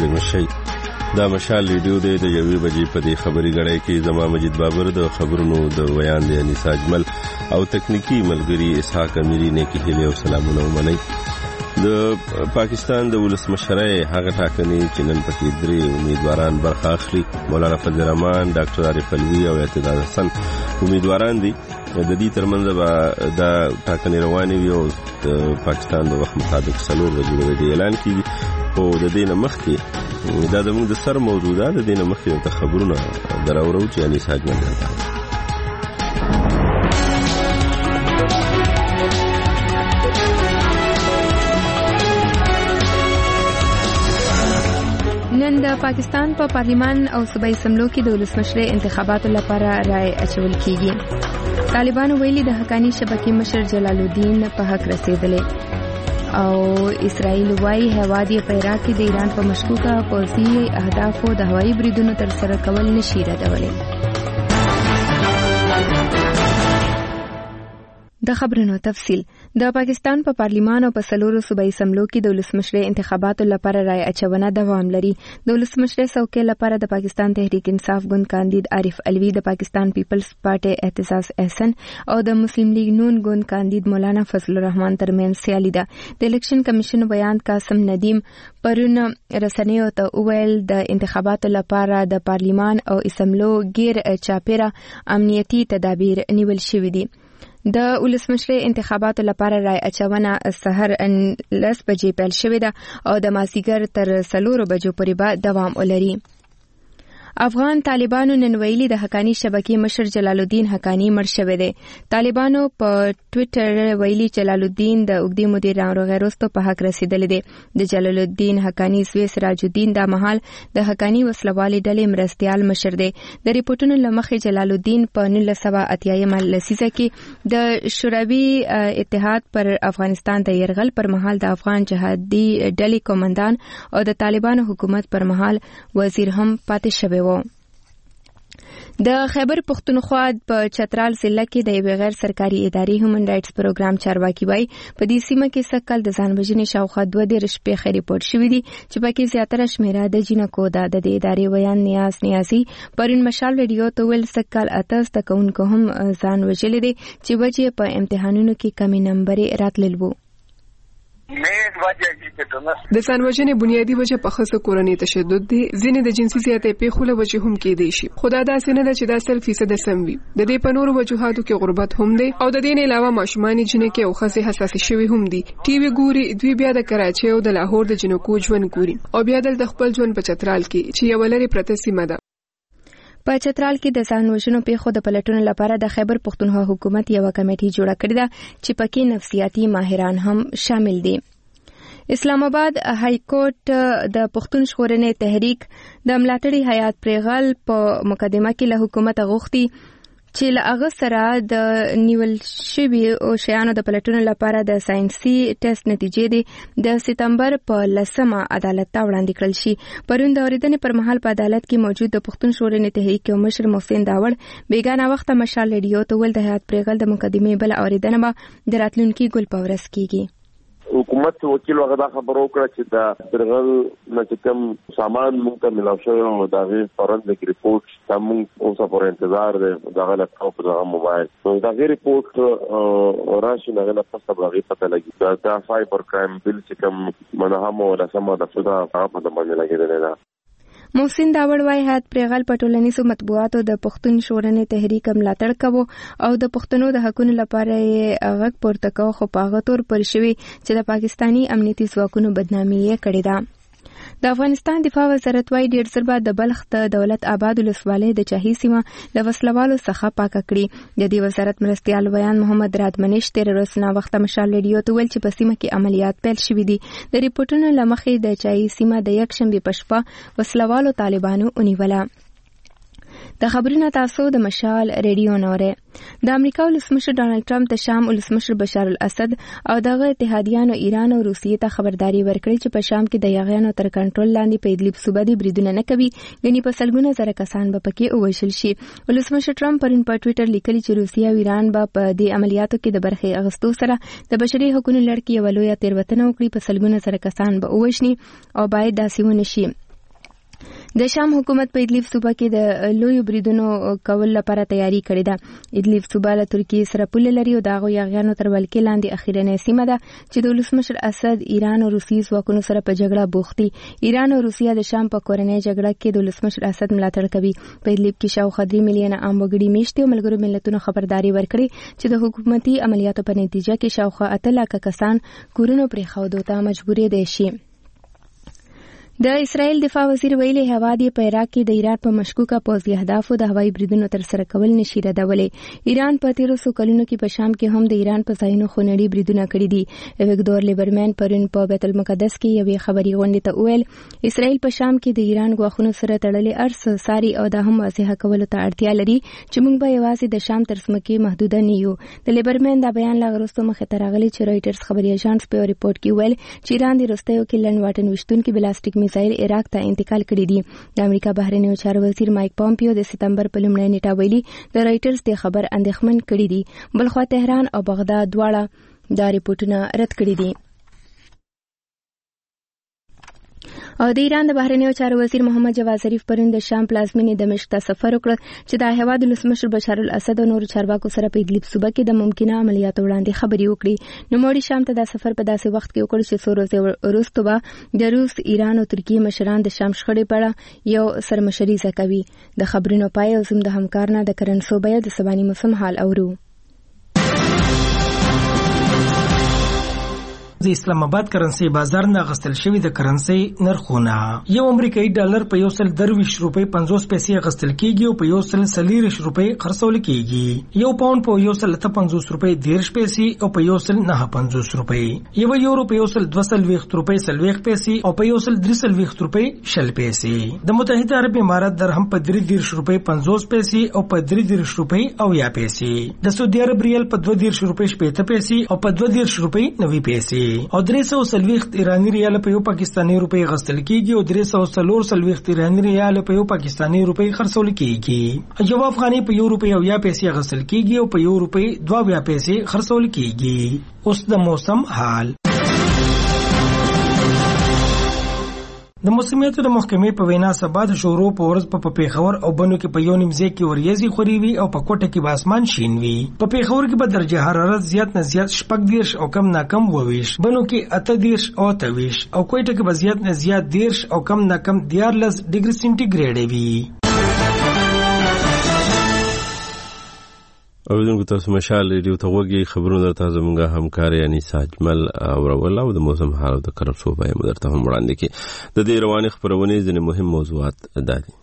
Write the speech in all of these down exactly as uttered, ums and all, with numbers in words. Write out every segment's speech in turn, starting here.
زیرمه شي. دا مشال ریډیو دی د یوې بجې په دې خبري غړی کې زما مجید بابر د خبرونو د بیان دی انیس اجمل او تکنیکی ملګری اسحاق امیری نه کې هلي او سلامونه ومنئ. د پاکستان د ولسمشرۍ هغه ټاکنې چې نن پکې درې امیدواران برخه اخلي، مولانا فضل الرحمن، ډاکټر عارف علوي او اعتدال حسن امیدواران دي. د دې ترمنځ به دا ټاکنې روانې وي او د پاکستان د وخت مطابق څلور بجې به اعلان کیږي. خو د دې نه مخکې دا زموږ د سر موضوع ده، د دې نه مخکې ته خبرونه دراورو چې انیس اجمل درته نن د پاکستان په پا پارلیمان او صوبایي اسمبلو کې د ولسمشرۍ انتخاباتو لپاره رای اچول کیږي. طالبانو ویلي د حقانی شبکې مشر جلال الدین په حق رسیدلې او اسرائیل وايي هواد یې په عراق کې د ایران په مشکوکه پوځي اهدافو د هوایي بریدونو تر سره کول نشي ردولی. د خبرونو تفصیل. د پاکستان په پا پارلیمان او په سلورو صوبایي اسمبلو کې د ولسمشرۍ انتخاباتو لپاره رای اچونه دوام لري. د ولسمشرۍ څوکۍ لپاره د پاکستان تحریک انصاف ګوند کاندید عارف علوي، د پاکستان پیپلز پارټي اعتزاز احسن او د مسلم لیگ نون ګوند کاندید مولانا فضل الرحمن ترمنځ سیالي ده. د الیکشن کمیشن بیان قاسم ندیم پرون رسنیو ته وویل د انتخاباتو لپاره د پارلیمان او اسمبلو غیر چاپیره امنیتي تدابیر نیول شوي دي. د ولسمشرۍ انتخاباتو لپاره رای اچونه سحر لس بجې پیل شوې ده او د مازیګر تر څلورو بجو پورې به دوام ولري. افغان طالبانو نن ویلي د حقانی شبکې مشر جلال الدین حقانی مړ شوی دی. طالبانو په ټوئیټر ویلي جلال الدین د اوږدې مودې ناروغۍ وروسته په حق رسیدلی دی. د جلال الدین حقانی زوی سراج الدین دا مهال د حقانی وسلوالې ډلې مرستیال مشر دی. د ریپورتونو له مخې جلال الدین په نولس سوه اتیایمه لسیزه کې د شوروي اتحاد پر افغانستان د یرغل پر مهال د افغان جهادي ډلې قومندان او د طالبانو حکومت پر مهال وزیر هم پاتې شوی. د خیبر پختونخوا په چترال ضلع کې د یوې غیر سرکاري ادارې هیومن رائټس پروګرام چارواکي وایي په دې سیمه کې سږ کال د ځان وژنې شاوخوا دوه دېرش پیښې ریپورټ شوي دي چې پکې زیاتره شمېره د جینکو ده. د دې ادارې ویان نیاز نیازي پرون مشال ریډیو ته ویل سږ کال اته زده کوونکو هم ځان وژلی دی چې وجې په امتحانونو کې کمې نمبرې راتلل وو. د ځان وژنې بنیادی وجه په ښځو کورنۍ تشدد دی. ځینې د جنسي زیاتې پیښو له وجې هم کېدای شي، خو دا داسې نه ده چې دا سل فیصد سم وي. د دې په نورو وجوهاتو کې غربت هم دی او د دې نه علاوه ماشومان جنکې او ښځې حساسې شوي هم دي. ټي وي ګوري، دوی بیا د کراچۍ او د لاهور د جنکو ژوند ګوري او بیا د خپل ژوند په چترال کې چې یو لري پرته سیمه ده. په چترال کې د ځان وژنو پیښو د پلټنو لپاره د خیبر پختونخوا حکومت یو کمیټه جوړه کړې ده چې پکې نفسیاتي ماهران هم شامل دي. اسلام آباد های کورټ د پښتون ژغورنې تحریک د ملاتړي حیات پریغل په مقدمه کې له حکومت غوښتي چې له هغه سره د نیول شوي او شیانو د پلټنو لپاره د ساينسي ټیسټ نتیجې د سپتمبر په لسمه عدالت ته وړاندې کړل شي. پرون د اورېدنې پر مهال په عدالت کې موجود د پښتون ژغورنې تحریک یو مشر محسن داوړ بیګانه وخت مشال ریډیو ته ول د حیات پریغل د مقدمې بل اورېدنه به د راتلونکي ګل په ورځ کیږي. حکومت وکیل هغه دا خبرو کړه چې دا درغل نه چې کوم سامان موږ ته ملاو شوی او دا غي فورنزیک ریپورت تم اوسه پر انتظار دی دا غلط او په موبایل نو دا غي ریپورت راشي نه غلط څه بلغي پته لګي دا سایبر کرایم بل چې کوم منهم ولا سم د فدا په باندې لګیدل نه. محسن داوړ وايي حیات پریغل په ټولنیزو مطبوعاتو د پښتون ژغورنې تحریک ملاتړ کوي او د پښتنو د حقونو لپاره یې غږ پورته کوي، خو په هغه تور پر شوي چې د پاکستاني امنیتي ځواکونو بدنامي یې کړې ده. د افغانستان دفاع وزارت وايي ډېر ژر به د بلخ د دولت آباد ولسوالۍ د چاهي سیمه له وسلوالو څخه پاکه کړي. د دې وزارت مرستیال ویان محمد رادمنش تیر ورځ نه وخت مشال ریډیو ته ویل چې په سیمه کې عملیات پیل شوي دي. د ریپورتونو له مخې د چاهي سیمه د یک شنبې په شپه وسلوالو طالبانو ونیوله. د خبرونو تاسو د مشال ریډیو نوره. د امریکا ولسمشر ډانلډ ټرمپ د شام ولسمشر بشار الاسد او دغه اتحادیانو ایران او روسیې ته خبرداري ورکړې چې په شام کې د یاغیانو تر کنټرول لاندې په ادلب صوبه دی بریدونه نه کوي، غني په سلګونه زره کسان به پکې ووژل شي. ولسمشر ټرمپ پرون په ټوئیټر لیکلي چې روسیه او ایران به په دې عملیاتو کې د برخې اغستو سره د بشري حقوقو لړ کې یو لوی تیروتنه وکړي، په سلګونه زره کسان به ووژني او باید داسې ونه شي. د شام حکومت په ادلیب صوبه کې د لوی بریدونو کول لپاره تیاری کړې ده. ادلیب صوبه له ترکیې سره پوله لري او د هغو یاغیانو تر ولکې لاندې اخیرنۍ سیمه ده چې د ولسمشر اسد ایران او روسیې ځواکونو سره په جګړه بوخت دي. ایران او روسیه د شام په کورنۍ جګړه کې د ولسمشر اسد ملاتړ کوي. په ادلیب کې شاوخوا درې میلیونه عام وګړي میشت دي او ملګرو ملتونو خبرداري ورکړې چې د حکومتي عملیاتو په نتیجه کې شاوخوا اته لکه کسان کورونو پرېښودو ته مجبورېدای شي. د اسرائیل دفاع وزیر ویلي هوا دی په عراق کې د ایران په مشکوکه پوځي اهدافو د هوایي بریدونو تر سره کول نشي ردولی. ایران په تیرو څو کلونو کې په شام کې هم د ایران په ځایونو خونړي بریدونه کړي دي. ویکټور لیبرمن پرون په بیت المقدس کې یوې خبري غونډې ته وویل اسرائیل په شام کې د ایران غواخونو سره تړلې ارس ساري او دا هم واضحه کولو ته اړتیا لري چې موږ به یوازې د شام تر ځمکې محدوده نه یو. د لیبرمن دا بیان لا وروسته مخې ته راغلی چې رایټرز خبري اژانس په ریپورت کې ویل چې ایران د وروستیو کې لنډ واټن ویشتونکي بلاستیک میزایل عراق ته انتقال کړی دي. د امریکا بهرنیو چارو وزیر مایک پامپیو د سپتمبر په لومړۍ نیټه ویلي د رایټرز د خبر اندېښمن کړي دي. بلخوا تهران او بغداد دواړه دا ریپورتونه رد کړي دي. او د ایران د بهرنیو چارو وزیر محمد جواد ظریف پرون د شام پلازمینې دمشق ته سفر وکړ چې د هیواد ولسمشر بشار الاسد او نورو چارواکو سره په ادلیب صوبه کې د ممکنه عملیاتو وړاندې خبرې وکړي. نوموړي شام ته د سفر په داسې وخت کې وکړ چې څو ورځې وروسته به د روس، ایران او ترکیې مشران د شام شخړې په اړه یو سرمشریزه کوي. د خبرونو پای او زموږ د همکار نه د کرنسو بیه د سباني موسم حال اورو. د اسلام آباد کرنسي بازار نه غستل شوی د کرنسي نرخونه یو امریکایي ډالر په یو سل درویش روپۍ پنځوس پیسې غستل کیږي او په یو سل سلیریش روپۍ خرڅول کیږي. یو پاوند په یو سل اته پنځوس روپۍ دیرش پیسې او په یو سل نه پنځوس روپۍ. یو یورو په یو سل دوه سلويخت روپۍ سلويخت پیسې او په یو سل درې سلويخت روپۍ شل پیسې. د متحده عرب امارات درهم په درې دیرش روپۍ پنځوس پیسې او په درې دیرش روپۍ او یا پیسې. د سعودي عرب ریال په دوه دیرش روپۍ شپږ پیسې او په دوه دیرش روپۍ نوي پیسې. او درې سو سلويخت ایرانی ریال په یو پاکستانی روپۍ غستل کیږي او درې سو څلور سلويخت ایرانی ریال په یو پاکستانی روپۍ خرڅول کیږي. یو افغاني په یو روپۍ او یا پیسې غستل کیږي او په یو روپۍ دوه یا پیسې خرڅول کیږي. اوس د موسم حال. د موسمیاتو د محکمې په وینا سبا د شورو په ورځ په پیښور او بنو کې په یو نیم ځای کې وریځي خوري وي او په کوټه کې به اسمان شین وي. په پیښور کې به درجه حرارت زیات نه زیات شپږ دیرش او کم نه کم وویش، بنو کې اته دیرش او اته ویش او کوټه کې به زیات نه زیات دیرش او کم نه کم دیارلس ډیګري سینټیګریډ وي. اوریدونکو تاسو مشال ریډیو ته وګورئ. خبرونه درته زموږه همکار یعنی ساجمل اورول او د موسم حال او د کرنسو بیه مو درته هم وړاندې کړي. د دې روانې خبرونې ځینې مهم موضوعات دا دي.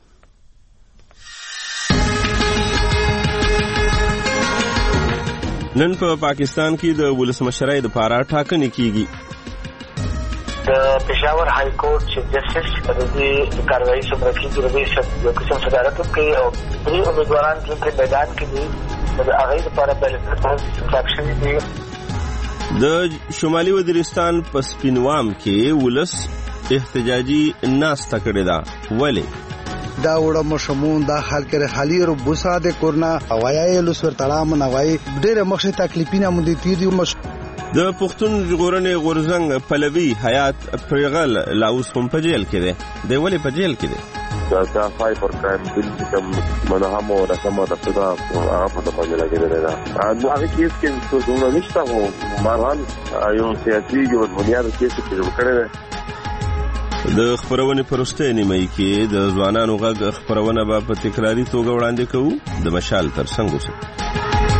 نن په پاکستان کې د ولسمشرۍ دپاره ټاکنې کیږي. د پېښور های کورټ چیف جسټس د دې کاروایي څومره کېږي د دې یو قسم صدارت کوي او درې امیدواران چې په میدان کې دي د هغې لپاره بیلټ ثبت شوي دي. د شمالي وزیرستان په سپینوام کې ولس احتجاجي ناسته کړې ده. ولې؟ دا وړه مشمون دا حال کې خالی رو بوسا د کورنا اوایي لوسور تړام نوای ډېر مخه تکلیفینه مو دي تیری مش د پښتون ژغورنې غورځنګ پلوي حیات پرغل لاوس هم په جیل کې دی. دی ولې په جیل کې دی؟ دا فای پر کرایم بل چې کوم منهم او رسمه د خدا هغه په باندې لګیدل ده. نو هغه کیس کې څه ډول نشته او ماران یو سیاسي یو بنیاد کیس کې جوړ کړی دی. د خبرونې پرسته نیمه کې د ځوانانو غږ خبرونه به په تکراری توګه وړاندې کوو. د مشال تر څنګ اوسئ.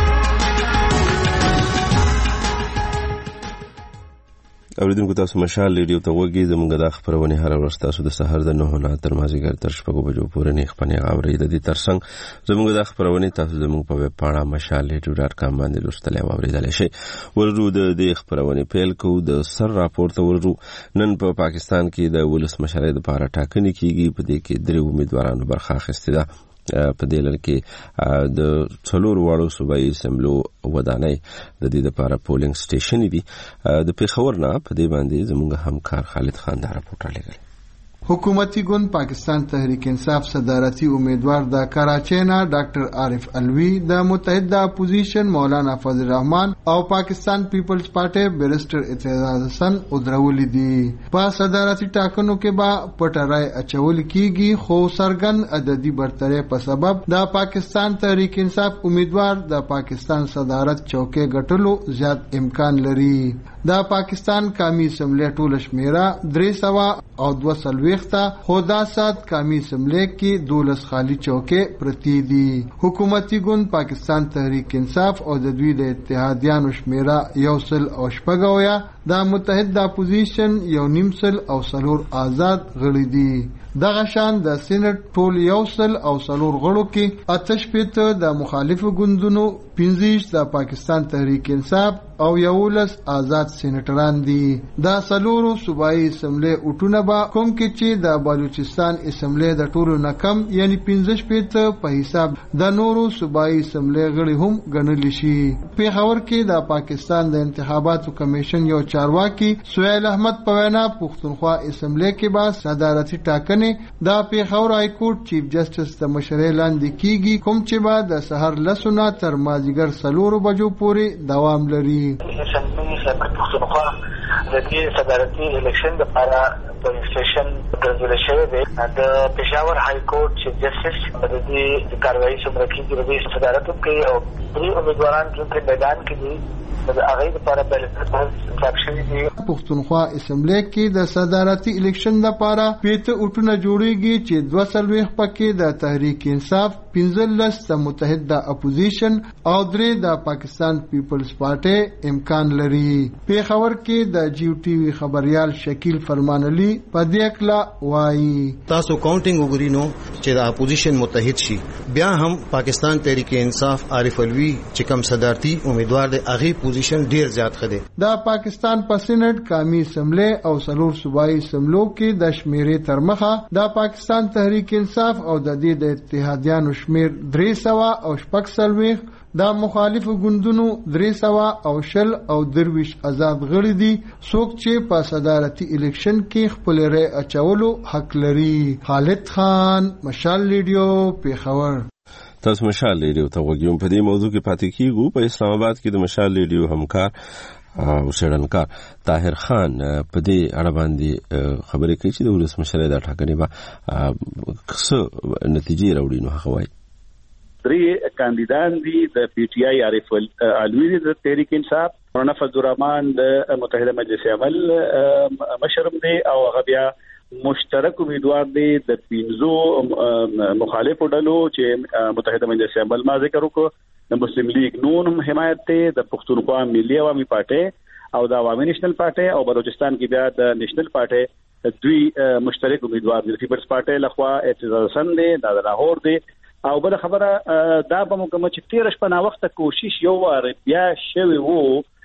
اوریدونکو تاسو مشال ریډیو ته وګورئ. زموږ د خبرونې هر ورځ تاسو د سحر د نهو نه تر مازدیګر تر شپږو بجو پورې نه خپنې اورئ. د دې ترڅنګ زموږ د خبرونې تاسو زموږ په ویب پاڼه مشال ریډیو ډاټ کام باندې لوستلی او اورېدلی شئ. ورجو د دې خبرونې پیل کوو. د سر راپور ته ورجو. نن په پاکستان کې د ولسمشرۍ دپاره ټاکنې کیږي. په دې کې درې امیدوارانو برخه اخیستې ده. په دې لړ کې د څلور واړو صوبایي اسمبلو ودانۍ د دې لپاره پولینګ سټیشن دي. د پیښور نه په دې باندې زموږ همکار خالد خان دا راپورټ رالیږلی. حکومتي ګوند پاکستان تحریک انصاف صدارتي امیدوار د کراچۍ نه ډاکټر عارف الوی د متحده اپوزیشن مولانا فضل الرحمن او پاکستان پیپلز پارټي بیرسټر اعتزاز حسن ودرولې دي. په صدارتي ټاکنو کې به پټه رای اچول کیږي، خو سرګن عددي برتري په سبب د پاکستان تحریک انصاف امیدوار د پاکستان صدارت چوکۍ ګټلو زیات امکان لري. د پاکستان قومي اسمبلی ټوله شمیره درې سوه او دوه څلوېښت خو دا سات قومي اسمبلی کې دولس خالي چوکۍ پرتې دي. حکومتي ګوند پاکستان تحریک انصاف او د دوی د اتحادیانو شمیره یو سل او شپږ اویا، د متحده اپوزیشن یو نیم سل او څلور آزاد غړي دي. دغه شان د سېنات ټول یو سل او څلور غړو کې اته شپېته د مخالفو ګوندونو، پنځه د پاکستان تحریک انصاف او یولس آزاد سېنیټران دي. د څلورو صوبایي اسمبلی اوټونه به کوم کې چې د بلوچستان اسمبلی د ټولو نه کم یعنی پنځه شپېته په حساب د نورو صوبایي اسمبلی غړي هم ګڼل شي. پیښور کې د پاکستان د انتخاباتو کمیشن یو چارواکي سهیل احمد په وینا پښتونخوا اسمبلی کې به صدارتي ټاکنې د پیښور های کورټ چیف جسټس د مشرۍ لاندې کیږي، کوم چې به د سحر لسونه تر مازدیګر څلورو بجو پورې دوام لري. پښتونخوا د دې صدارتي الیکشن لپاره رجسټریشن ګرځول شوی دی. د پېښور های کورټ چیف جسټس د دې کاروایي څومره کېږي د دې صدارت کوي او درې امیدواران چې په میدان کې دي د هغه لپاره بیلټ حساب شوی دی. پښتونخوا اسمبلی کې د صدارتي الیکشن لپاره پیته اوټونه جوړیږي چې دوه څلوېښت پکې د تحریک انصاف، پنځلس د متحده اپوزیشن او درې د پاکستان پیپلز پارټي امکان لري. پیښور کې د جیو ټي وي خبريال شکیل فرمان علي په دې کلا وایي تاسو کاونټینګ وګورئ نو چې د اپوزیشن متحد شي، بیا هم پاکستان تحریک انصاف عارف الوی چې کوم صدارتي امیدوار دی هغه پوزیشن ډیر زیات خده. د پاکستان په سېنات قومي اسمبلی او څلور صوبایي اسمبلو کې د شمیرې تر مخه د پاکستان تحریک انصاف او د دې د اتحادیانو شمیر درې سوه او شپږ څلوېښت، د مخالفو ګوندونو درې سوه او شل او درویش آزاد غړي دي، څوک چې په صدارتي الیکشن کې خپل رای اچولو حق لري. خالد خان، مشال ریډیو، پیښور. تاسو مشال ریډیو ته وګورئ. په دې موضوع کې پاتې کیږو. په اسلام آباد کې د مشال ریډیو همکار او شړنکار طاهر خان په دې اړه باندې خبرې کوي چې د ولسمشر د ټاکنې به څه نتیجې راوړي. نو هغه وایي درې کاندیدان دي د پی ټی آی عارف الوی د تحریک انصاف، مولانا فضل الرحمن د متحده مجلس عمل مشرم دی او هغه بیا مشترک امیدوار دی د پینځو مخالفو ډلو چې متحده مجلس عمل ما ذکر وکړو، د مسلم لیگ نون حمایت دی، د پښتونخوا ملي عوامي پارټي او د عوامي نېشنل پارټي او بلوچستان کې بیا د نېشنل پارټي دوی مشترک امیدوار دي. پیپلز پارټي لخوا اعتزاز حسن دی، د لاهور دی. او بل خبره دا به موږ چې تیر شپه نا وخت کوشش یو وار بیا شوی وو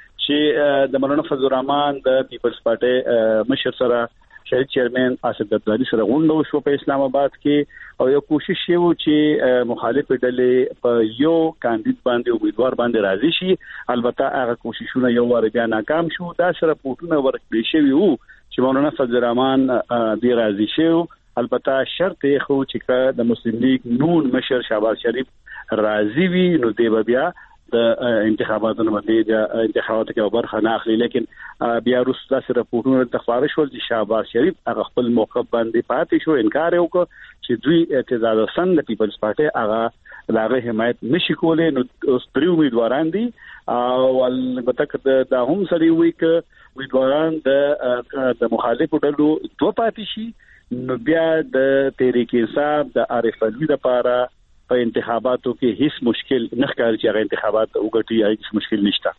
چې د مولانا فضل الرحمن د پیپلز پارټي مشر سره شهید چیرمن اسد عبدالي سره غونډه وشو په اسلام آباد کې، او یو کوشش یو چې مخالف ډلې په یو کاندید باندې امیدوار باندې راضي شي. البته هغه کوششونه یو وار بیا ناکام شو. دا سره پورتونه ورکړي شوی وو چې مولانا فضل الرحمن دی راضي شو. البته شرط یې خو چې د مسلم لیگ نون مشر شهباز شریف راضي وي نو دی بیا د انتخاباتو باندې د انتخاباتو کې برخه نه اخلي. لیکن بیا وروسته سره راپورټونه تخفارش ول چې شهباز شریف هغه خپل موقف باندې پاتې شو، انکار یې وکړ چې دوی اعتزاز حسن د پیپلز پارټي هغه لاغه حمایت نشي کولای. نو اوس درې امیدواران دي او البته دا هم سړي وي چې امیدواران د د مخالفو ډلو دوه پاتې شي، نو بیا د تحریک انصاف د عارف الوی لپاره په انتخاباتو کې هیڅ مشکل نه ښکاري چې هغه انتخابات وګټي، هیڅ مشکل نشته.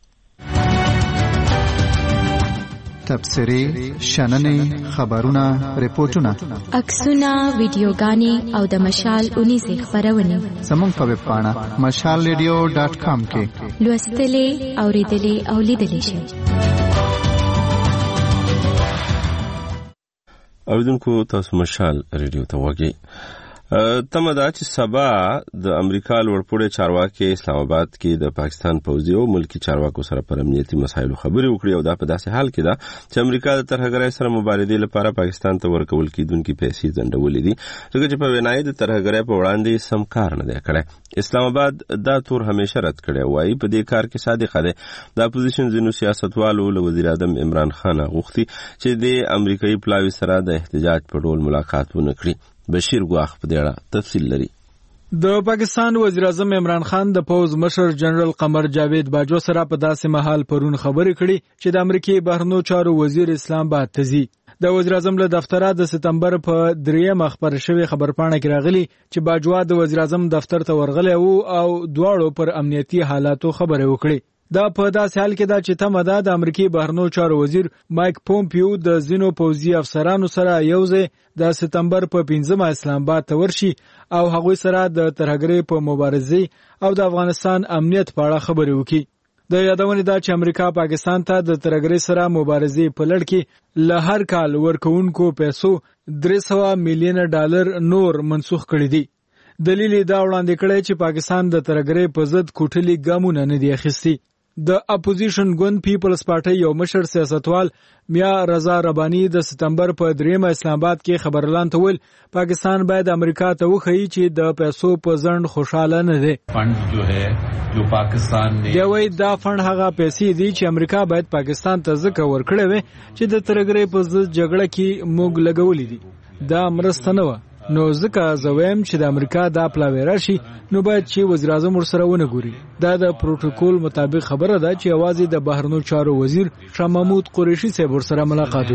تبصرې، شننې، خبرونه، ریپورتونه، عکسونه، ویډیوګانې او د مشال اونیزې خبرونه زموږ په ویب پاڼه مشال ریډیو ډاټ کام کې لوستلې، اوریدلې او لیدلې شئ. اوریدونکو تاسو مشال ریډیو ته وګورئ. تمه دا چې سبا د امریکا لوړپوړي چارواکي اسلام آباد کې د پاکستان پوځي او ملکی چارواکو سره پر امنیتي مسایلو خبرې وکړي او دا په داسې حال کې ده چې امریکا د ترهګرۍ سره مبارزې لپاره پاکستان ته ورکول کېدونکي پیسې ځنډولې دي ځکه چې په وینای د ترهګرۍ په وړاندې سم کار نه دی کړی. اسلام آباد دا تور همیشه رد کړی وایي په دې کار کې صادق دی. د اپوزیشن ځینو سیاستوالو له وزیر اعظم عمران خان غوښتي چې د امریکایي پلاوي سره د احتجاج په ډول ملاقات ونه کړي. بشیر ګواخ په دې اړه تفصیل لري. د پاکستان وزیر اعظم عمران خان د پوز مشر جنرال قمر جاوید باجو سره په داسې مهال پرون خبرې کړي چې د امریکای بهرنیو چارو وزیر اسلام آباد ته ځي. د وزیر اعظم له دفتره د ستمبر په دریم خبر شوی خبرپاڼه کې راغلي چې باجوا د وزیر اعظم دفتر ته ورغلی وو او دواړو پر امنیتي حالاتو خبرې وکړي. دا په داسې حال کې دا چې تمه ده د امریکای بهرنیو چارو وزیر مایک پومپیو د ځینو پوځي افسرانو سره یوځای د ستمبر په پنځمه اسلام آباد ته ورشي او هغوی سره د ترهګرۍ په مبارزې او د افغانستان امنیت په اړه خبرې وکړي. د یادونې دا چې امریکا پاکستان ته د ترهګرۍ سره مبارزې په لړ کې له هر کال ورکوونکو پیسو درې سوه میلیونه ډالر نور منسوخ کړي دي. دلیل دا وړاندې کړی چې پاکستان د ترهګرۍ په ضد کوټلي ګامونه نه دي اخیستي. د اپوزیشن ګوند پیپلز پارټي یو مشر سیاستوال میا رضا ربانی د ستمبر په دریمه اسلام آباد کې خبرلان ته ویل پاکستان باید امریکا ته وښیي چې د پیسو په ځنډ خوشاله نه دی. فند جو ہے جو پاکستان نے دی وای دا فند هغه پیسې دي چې امریکا باید پاکستان ته ځکه ورکړي وي چې د ترهګرۍ په ضد جګړه کې موږ لګولې دي. دا مرسته نه و نو ځکه زویم چې د امریکا دا پلاوی راشي نو باید چې وزیر اعظم ورسره ونه ګوري. دا د پروتوکول مطابق خبره ده چې یوازې د بهرنیو چارو وزیر شاه محمود قریشي صاحب ورسره ملاقات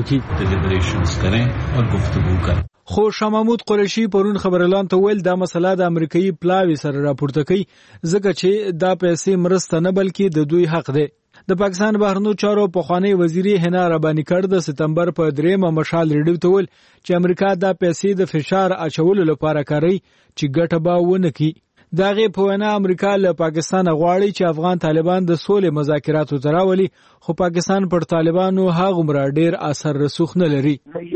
وکړي. خو شاه محمود قریشي پرون خبرلان ته ویل دا مسله د امریکایي پلاوی سره راپورته کوي ځکه چې دا پیسې مرسته نه بلکې د دوی حق دی. د پاکستان بهرنیو چارو پخوانی وزیري حنا ربانی کړ د ستمبر په دریمه مشال ریډیو ته ویل چې امریکا دا پیسې د فشار اچولو لپاره کوي چې ګټه به ونه کړي. دغه په وینا امریکا له پاکستان غواړي چې افغان طالبان د سولې مذاکراتو ته راولي خو پاکستان پر طالبانو هغومره ډیر اثر رسوخ نه لري.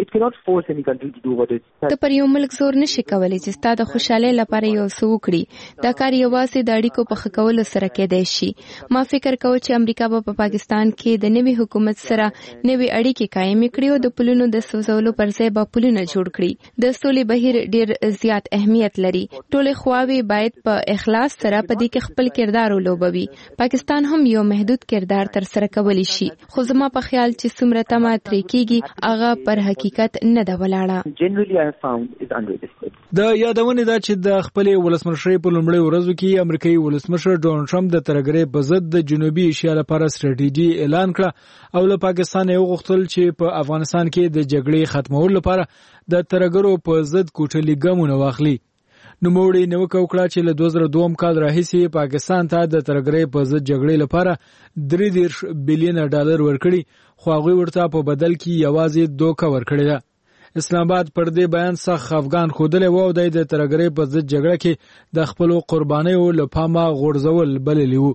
ته پر یو ملک زور نشي کولی چې ستا د خوشحالۍ لپاره یو څه وکړي. دا کار یوازې د اړیکو په ښه کولو سره کېدای شي. ما فکر کوم چې امریکا به په پاکستان کې د نوي حکومت سره نوي اړیکې قائم کړي او د پلونو د سوځولو پر ځای به پلونه جوړ کړي. د سولې بهیر ډیر زیات اهمیت لري. ټولې خواوې باید په اخلاص سره په دې کې خپل کردار ولوبوي. پاکستان هم یو محدود کردار تر سره کولی شي خو زما په خیال چې څومره تمه ترې کېږي هغه پر حقیقت نه ده ولاړه. د یادونې دا چې د خپلې ولسمشرۍ په لومړۍ ورځو کې امریکایي ولسمشر ډونالډ ټرمپ د ترهګرۍ په ضد د جنوبي ایشیا لپاره ستراتیژي اعلان کړه او له پاکستان یې وغوښتل چې په افغانستان کې د جګړې ختمولو لپاره د ترهګرو په ضد کوټلي ګامونه واخلي. نوموړي نیوکه وکړه چې له دوه زره دوه کال راهیسې پاکستان ته د ترهګرۍ په ضد جګړې لپاره درې دېرش بیلیونه ډالر ورکړي خو هغوی ورته په بدل کې یوازې دوکه ورکړې ده. اسلام آباد پر دې بیان سخت افغان ښودلی و او دی د ترهګرۍ په ضد جګړه کې د خپلو قربانیو له پامه غورځول بللی وو.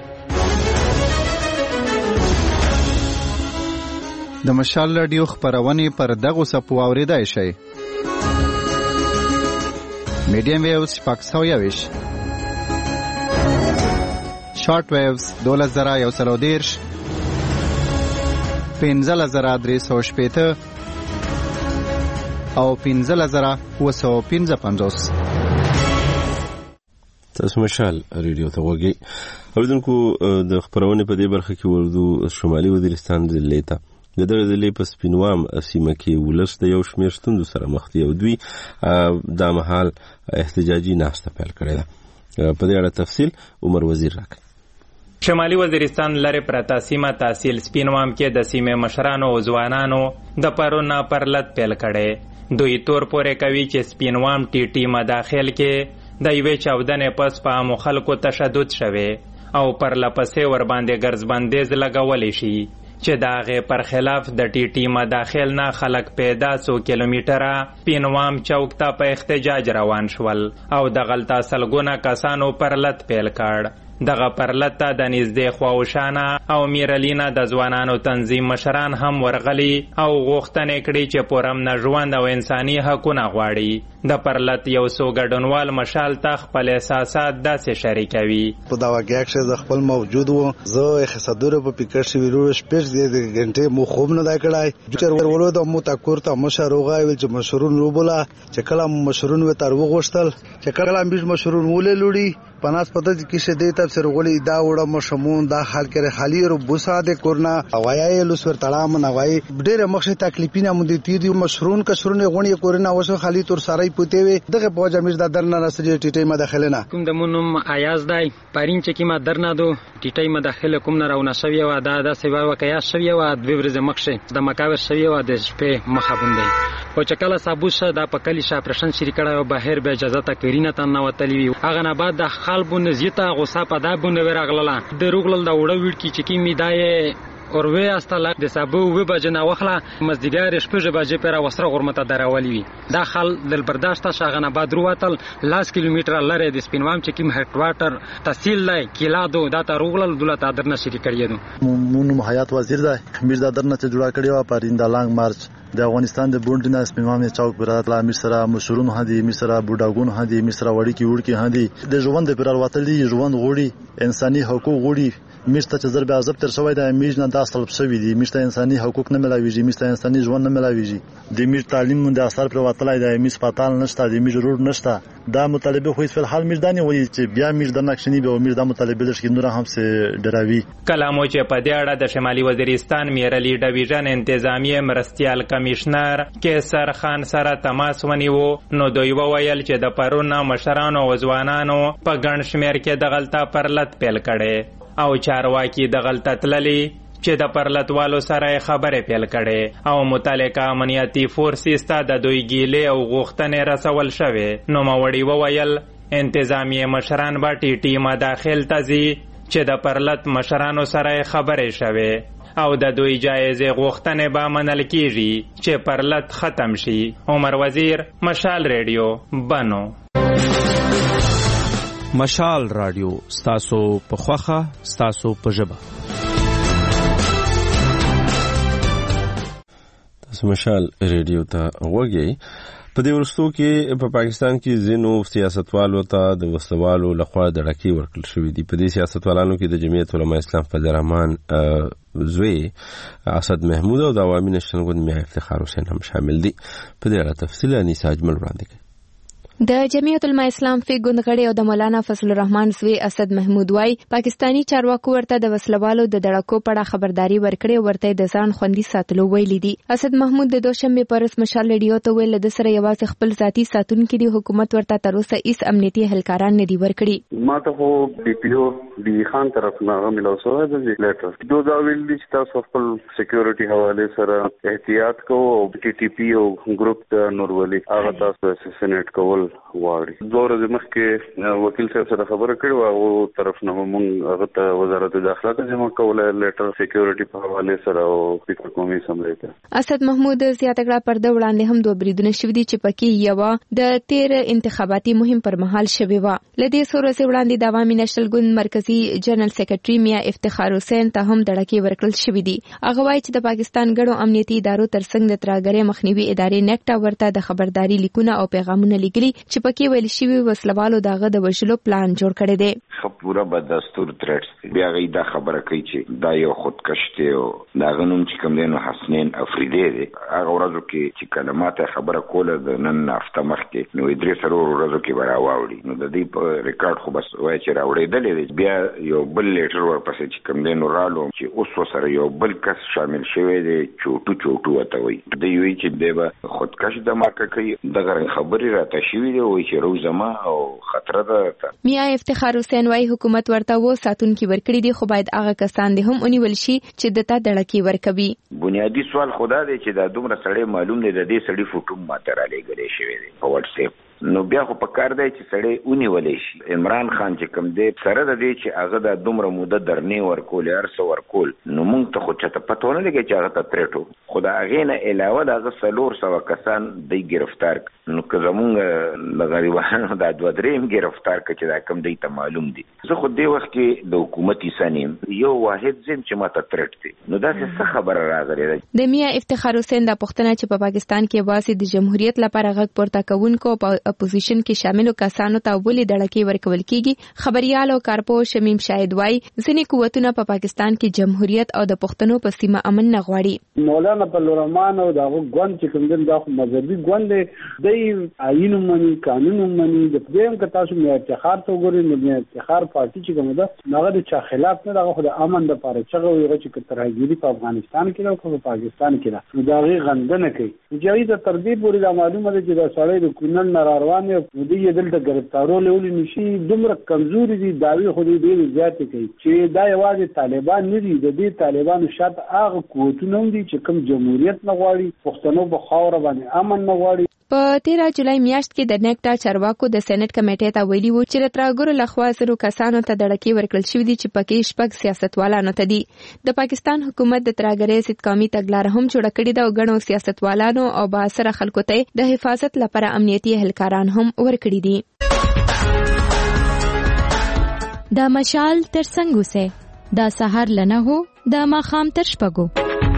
د مشال راډیو خپرونې پر دغو څپو اورېدای شئ. میډیم ویوز شپږ سوه یوویشت، شارټ ویوز دولس زره یو سل او دېرش، پنځلس زره درې سوه شپېته او پنځلس زره اووه سوه پنځه پنځوس. تاسو مشال ریډیو ته وګورئ. اوریدونکو د خبرونه په دې برخه کې ورودو شمالي وزیرستان ضلع ته د دغه ضلع په سپینوام سیمه کې ولس د یو شمېر ستونزو سره مخ دي او دوی دا مهال احتجاجي ناسته پیل کړې ده. په دې اړه تفصیل عمر وزیر راکړي. شمالي وزیرستان لرې پرته سیمه تحصیل سپینوام کې د سیمې مشرانو او ځوانانو د پرون پرلت پیل کړي. دوی تور پورې کوي چې سپینوام ټي ټي مداخل کې د یوې چاودنې پس په عامو خلکو تشدد شوی او پرلپسې ورباندې ګرځبندیز لګولی شي چې د هغې پر خلاف د ټي ټي مداخل نه خلک پیدا څو کیلومیټره پینوام چوک ته په احتجاج روان شول او دغلته سلګونه کسانو پرلت پیل کړ. دغه پرلت ته د نږدې خواوشانه او میرلینا د ځوانانو تنظیم مشران هم ورغلي او غوښتنې کړي چې پرامن ژوند او انساني حقونه غواړي. د پرلط یو څو ګډونوال مشال ته خپل احساسات داسې شریکوي. په دا واقعیا کې د خپل موجود وو زه خصادور په پکړ شي ویلو شپږ د غنټې مو خوب نه دا کړای چې ورولو د مو تکور ته مشروغه ویل چې مشرون روبولا چې کله مشرون و تر وغوښتل چې کله هم مشرون ولې لوري پناس پته کې شه دی تر سرغولي دا وړه مشمون دا حال کې خالی رو بوسا د کورنا اوایي لوسور تړام نه وای ډېر مخه تکلیفینه مو دي تیر مشرون کشرونه غونی کورنا وسو خالی تور ساري پوتې وي دغه پوجا میر د درنه نسري ټیټي مداخله نه کوم د مونم ایاز دای پارین چې کی ما درنه دو ټیټي مداخله کوم نه راونه شوی و دا د سیوا وکیا شوی و د ورځ مخشه د مکاور شوی و د شپې مخابوندې او چې کله صابوشه د پکلی شاپرشن شریکړه او بهر به اجازه تا کرینه تن نو تلی وی هغه نه بعد د خلبونه زیته غوسه په دا بونه ورغله د روغلل دا وړه وړ کی چې کی میدای اوروي استله د سبو و بجنه وخله مزدګار شپږ بجې پر وسره غرمته دراولي وي دا خل د برداشت شغنه بعد رواتل لاس کیلومتر لره د سپینوام چې کیم هټ واټر تحصیل لای کیلادو دا ته روغلل دولت ادرنه شری کړیدو مون حیات وزیر دا میرزا درنه چې جوړه کړی و پریندا لانګ مارچ د افغانستان د بونډ نه سپینوام چوک برات لا امیر سره مشرون هدي امیر سره بوډاګون هدي امیر سره وړي کی وړ کی هدي د ژوند پر وروتلي ژوند غوړي انساني حقوق غوړي میشته چې ضرب عذاب تر شوی د میج نه د اصل شوی دي میشته انساني حقوق نه ملاويږي میشته انساني ژوند نه ملاويږي د میج تعلیم د اثر پر وتلای د میج پاتال نشته د میج روډ نشته دا مطالبه خو په حال میرداني وایي چې بیا میج د نقشنی به میج د مطالبه لږ کې نور هم سه ډراوي کلامو چې په دې اړه د شمالي وزیرستان میرلی ډیویژن انتظامی مرستيال کمشنر کیسر خان سره تماس ونیو نو دوی وویل چې د پرونه مشرانو او ځوانانو په ګڼ شمیر کې د غلطه پرلط پیل کړي او چارواکي د غلطه تللی چې د پرلطوالو سره خبرې پیل کړي او متعلقه امنیتي فورسز ته د دوی ګیلې او غوښتنې رسول شوې نو موړي وویل انتظامی مشران به ټي ټي مداخل ته ځي چې د پرلط مشرانو سره خبرې شوې او د دوی جایزې غوښتنې به منل کیږي چې پرلط ختم شي. عمر وزیر، مشال ریډیو، بنو. مشال رادیو ستاسو په خوخه ستاسو په ژبه. تاسو مشال ریډیو ته وګورئ. په دې ورستو کې په پاکستان کې ځینو سیاستوالو ته د وسوالو لخوا د ډاکې ورکړل شوې دي. په دې سیاستوالانو کې د جمعیت علماء اسلام فضل الرحمن زوی اسد محمود او د عوامي نشنل ګوند میا افتخار حسین هم شامل دي. په دې اړه تفصیل انیسا اجمل وړاندې کوي. د جمعیت علماء اسلام فی ګوند غړي او د مولانا فضل الرحمن زوی اسد محمود وای پاکستانی چارواکو ورته د وسلوالو د دړکو په اړه خبرداري ورکړي او ورته د ځان خوندي ساتلو ویلي دي. اسد محمود د دوشنبه پرس مشال ریډیو ته ویل د سره یوازې خپل ذاتی ساتونکو دی حکومت ورته تر اوسه هیڅ امنیتي هلکاران نه دی ورکړي. ما ته خو ډي پی او ډي خان طرف نه ملو سو د لیټر دوه دا ویل دي چې تاسو خپل سکیورټي حواله سره احتیاط کوو او ټي ټي پی او ګروپ ته نورولي هغه تاسو اساسینیټ کول واړي. دوه ورځې مخکې وکیل صاحب سره خبره کړې او طرف نه مونږ هغه ته وزارت داخله ته جمع کوله لیټر سکیورټي په حواله سره او فکر کومي سملې ته. اسد محمود زیاته کړه پر د وړاندې هم دوه بریدونه شوې دي چې پکې یو د تیر انتخاباتي مهم پر مهال شوې و. لدې سورسه وړاندې د عوامي نشنل ګوند مرکزی جنرال سیکریټري میا افتخار حسین ته هم دړکې ورکړل شوې دي. هغه وایي چې د پاکستان ګډو امنیتي ادارو ترڅنګ د ترهګرۍ مخنیوي ادارې نیکټا ورته د خبرداري لیکونه او پیغامونه لیکلي چې پکې ویل شوی وسلوالو دغه د وشلو پلان جوړ کړی دی. خپوره به دستور ترټس بیا غي دا خبره کوي چې دا یو خودکشته او دا غنوم چې کوم دینو حسنین افریدی دی هغه ورځو کې چې کلمات خبره کوله د نن هفته مخکې نو درې سره ورځو کې برا واوړي نو د دې په ریکارډ خو بس وای چې راوړېدل بیا یو بل لیټر ورپسې چې کوم دینو رالو چې اوس سره یو بل کس شامل شوی دی چوټو چوټو وته وي د یوې چې دی خودکش د مارکه کوي دغه خبرې راته شوی دی وای چې روز ما او خطر ده. میا افتخار حسین وايي حکومت ورته و ساتونکي ورکړي دي خو باید هغه کسان دي هم اونیول شي چې دته دړکې ورکوي. بنیادی سوال خدا دی چې دا دومره سړی معلوم دی د دې سړی فوټو ماته را لګلې شوی دی په واتس اپ نو بیا خو په کار دی چې سړی اونیولې شي. عمران خان چې کوم دی سره د دې چې هغه د دومره موده درنې ورکول ارسه ورکول نو مونږ ته خو چاته پته نه لګي چې هغه ته ترټو خدا غینه علاوه د غسلور سو کسان د گرفتار نو که زمونږ د غریبانو د دوه دریم گرفتار کچې دا کم دی ته معلوم دي. زه خو دې وخت کې د حکومتي سنیم یو واحد زم چې ماته ترټ دي نو دا څه خبره راغلی ده. د میا افتخار حسین د پښتنه چې په پاکستان کې واسي د جمهوریت لپاره غږ پورته کوونکو په اپوزیشن کې شاملو کسانو ته ولې دړکې ورکول کیږي. خبريال او کارپو شمیم شاهد وای ځینې قوتونه په پاکستان کې جمهوریت او د پښتنو په سیمه امن نه غواړي. مولانا بلورمان او دغه ګوند چې کوم دغه د مذهبي ګوند دی آئین مني قانون مني د دې هم تاسو مې افتخار ته وګورئ نو مې افتخار پارټي چې کوم ده هغه د چا خلاف نه دغه د امن د لپاره چې هغه چې ترهګيري په افغانستان کې او په پاکستان کې ده نو دا غي غندنه کوي. چې د تر دې پورې د معلومه ده چې د سړی د کونن ناروان او دې دلته ګرفتارول ولې نشي دومره کمزوري دي داوی خو دې ډېر زیات کوي چې دا یوازې طالبان نه دي د دې طالبانو شاته هغه قوتونه دي چې کوم جمهوریت نه غواړي پښتنو په خاور باندې امن نه غواړي. په تیرا جولای میاشت کې د نیکټا چارواکو د سېنات کمیټې ته ویلي وو چې ترګورو لخوا زرو کسانو ته دړکې ورکړل شوې دي چې پکې شپږ سیاستوالانو ته دي. د پاکستان حکومت د ترګرې ضد قومي تګلارې هم جوړه کړې ده او غنو سیاستوالانو او باثره خلکو ته د حفاظت لپاره امنیتي اهلکاران هم ورکړي دي. د مشال تر څنګه سه د سحر لنه هو د ماخام تر شپږو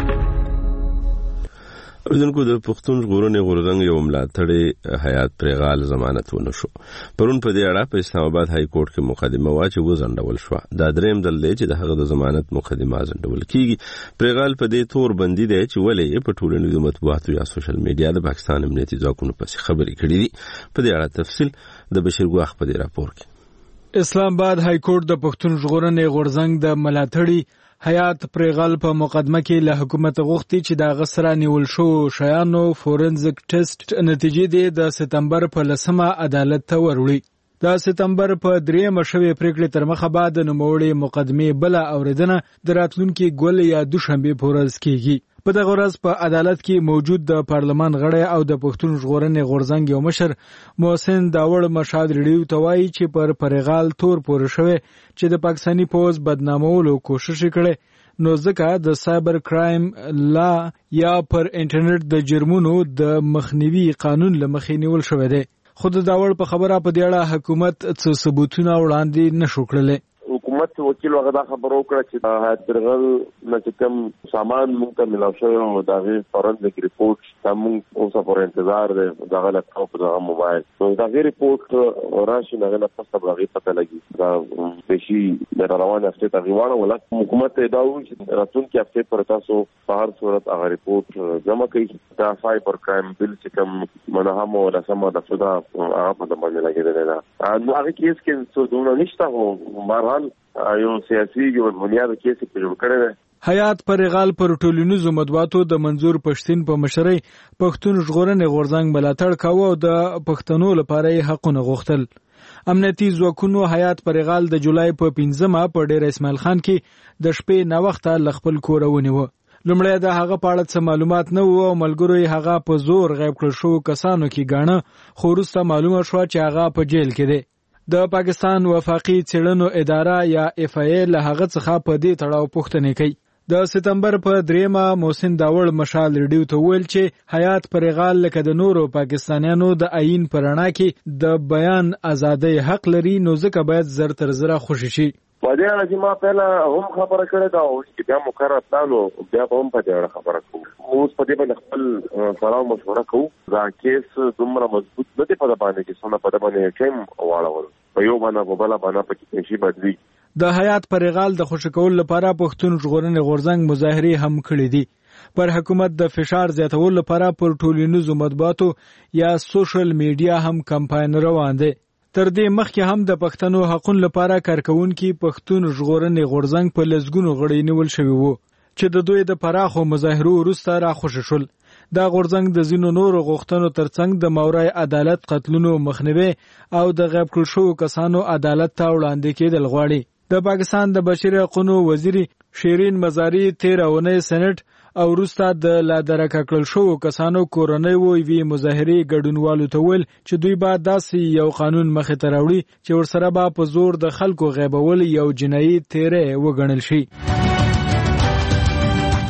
اوردونکو د پښتون ژغورنې غورځنګ یو ملاتړی حیات پرغال ضمانت ونه شو. پرون په دې اړه په اسلام آباد های کورټ کې مقدمه واچ وزندول شو. دا دریم دل دی چې د هغه د ضمانت مقدمه ځندول کیږي. پرغال په دې تور بندي دی چې ولې په ټولنیزو مطبوعاتو یا سوشل میډیا د پاکستان امنیتي ځواکونو پسې خبرې کړې دي. په دې اړه تفصیل د بشیر ګواخ په دې راپور کې. اسلام آباد های کورټ د پښتون ژغورنې غورځنګ د ملاتړي حیات پرغال په مقدمه کې له حکومت غوښتي چې د غسرہ نیول شو شیانو فورنزیک ټیسټ نتیجې د سپتمبر په لسمه عدالت ته وروړي. د سپتمبر په درېمه شوې پریکړې تر مخه بعد د نوموړي مقدمې بل اوریدنه د راتلونکي ګول یا دوشنبه پورز کیږي. په دغه ورځ په عدالت کې موجود د پارلمان غړی او د پښتون ژغورنې غورځنګ یو مشر محسن داوړ مشاد ریډیو ته وایي چې پر پرغال تور پورې شوی چې د پاکستاني پوز بدنامولو کوشش کړي نو ځکه د سایبر کرایم لا یا پر انټرنیټ د جرمونو د مخنیوي قانون لمخې نیول شوی دی. خود داوړ په خبره په دې اړه حکومت څه ثبوتونه وړاندې نشو کړل. حکومت وکیل هغه دا خبر وکړه چې حیات پرغل نه کوم سامان موږ ته ملاو شوی او دا غي فورنزیک ریپورت تم اوسه پر انتظار دی دا غلط او په هغه موبایل نو دا غي ریپورت راشي نه غلط پسته بغي پته لګي دا بشي د روانه هفته تغیوانه ولا حکومت دا و چې راتون کې هفته پر تاسو په هر صورت هغه ریپورت جمع کړي دا سایبر کرایم بل چې کوم منهم ولا سم د فدا هغه په باندې لګیدل دا نو هغه کیس کې څه دونه نشته او بهرحال یو سیاسي یو بنیاد کیسه په جوړ کړی دی. حیات پرغال پر ټولنیزو مطبوعاتو د منظور پښتين په مشرۍ پښتون ژغورنې غورځنګ ملاتړ کاوه او د پښتنو لپاره یې حقونه غوښتل. امنیتي ځواکونو حیات پرغال د جولای په پنځمه په ډیر اسماعیل خان کې د شپې نه وخت ل خپل کور ونیو. لومړی د هغه په اړه څه معلومات نه وو او ملګرو یې هغه په زور غیب کړل شو کسانو کې غاڼه خو وروسته معلومه شو چې هغه په جیل کې دی. د پاکستان وفاقي څېړنو اداره یا اف ای ای له هغه څخه په دې تړاو پوښتنه کوي. د سپتمبر په دریمه محسن داوړ مشال ریډیو ته ویل چې حیات پرغال لکه د نورو پاکستانیانو د آئین پرانا کې د بیان ازادۍ حق لري نو ځکه باید زر تر زره خوشی شي. په دې اړه چې ما پهلا هم خبره کړې ده او چې بیا مقرر تاسو بیا هم په دې اړه خبره کوم. اوس په دې باندې خپل سلام مشوره کوو. دا کیس دومره مضبوط نه دی په باندې چې څنګه په باندې ټیم واړول. په یو باندې په بل باندې پکې شي بدلی. د حیات پرغال د خوشکول لپاره پښتون ژغورنې غورځنګ مظاهره هم کړې دي. پر حکومت د فشار زیاتولو لپاره پر ټولنیزو مطبوعاتو یا سوشل میډیا هم کمپاین روان دی. تر دې مخکې هم د پښتنو حقوقو لپاره کارکونکو پښتون ژغورنې غورځنګ په لزګونو غړي نیول شوی وو چې د دوی د پراخو مظاهرو وروسته راخوشي شول. دا غورځنګ د زینو نورو غوښتنو ترڅنګ د مورای عدالت قتلونو مخنیوي او د غیب کړل شوو کسانو عدالت ته وړاندې کېدل غواړي. د پاکستان د بشري حقوقو وزیر شیرین مزاری تیر اونۍ سېنات او وروسته د لا درکه کړل شوو کسانو کورنۍ وی مظاهرې ګډونوالو ته ویل چې دوی به داسې یو قانون مخې ته راوړي چې ورسره به په زور د خلکو غیبول یو جنایي تیری وګڼل شي.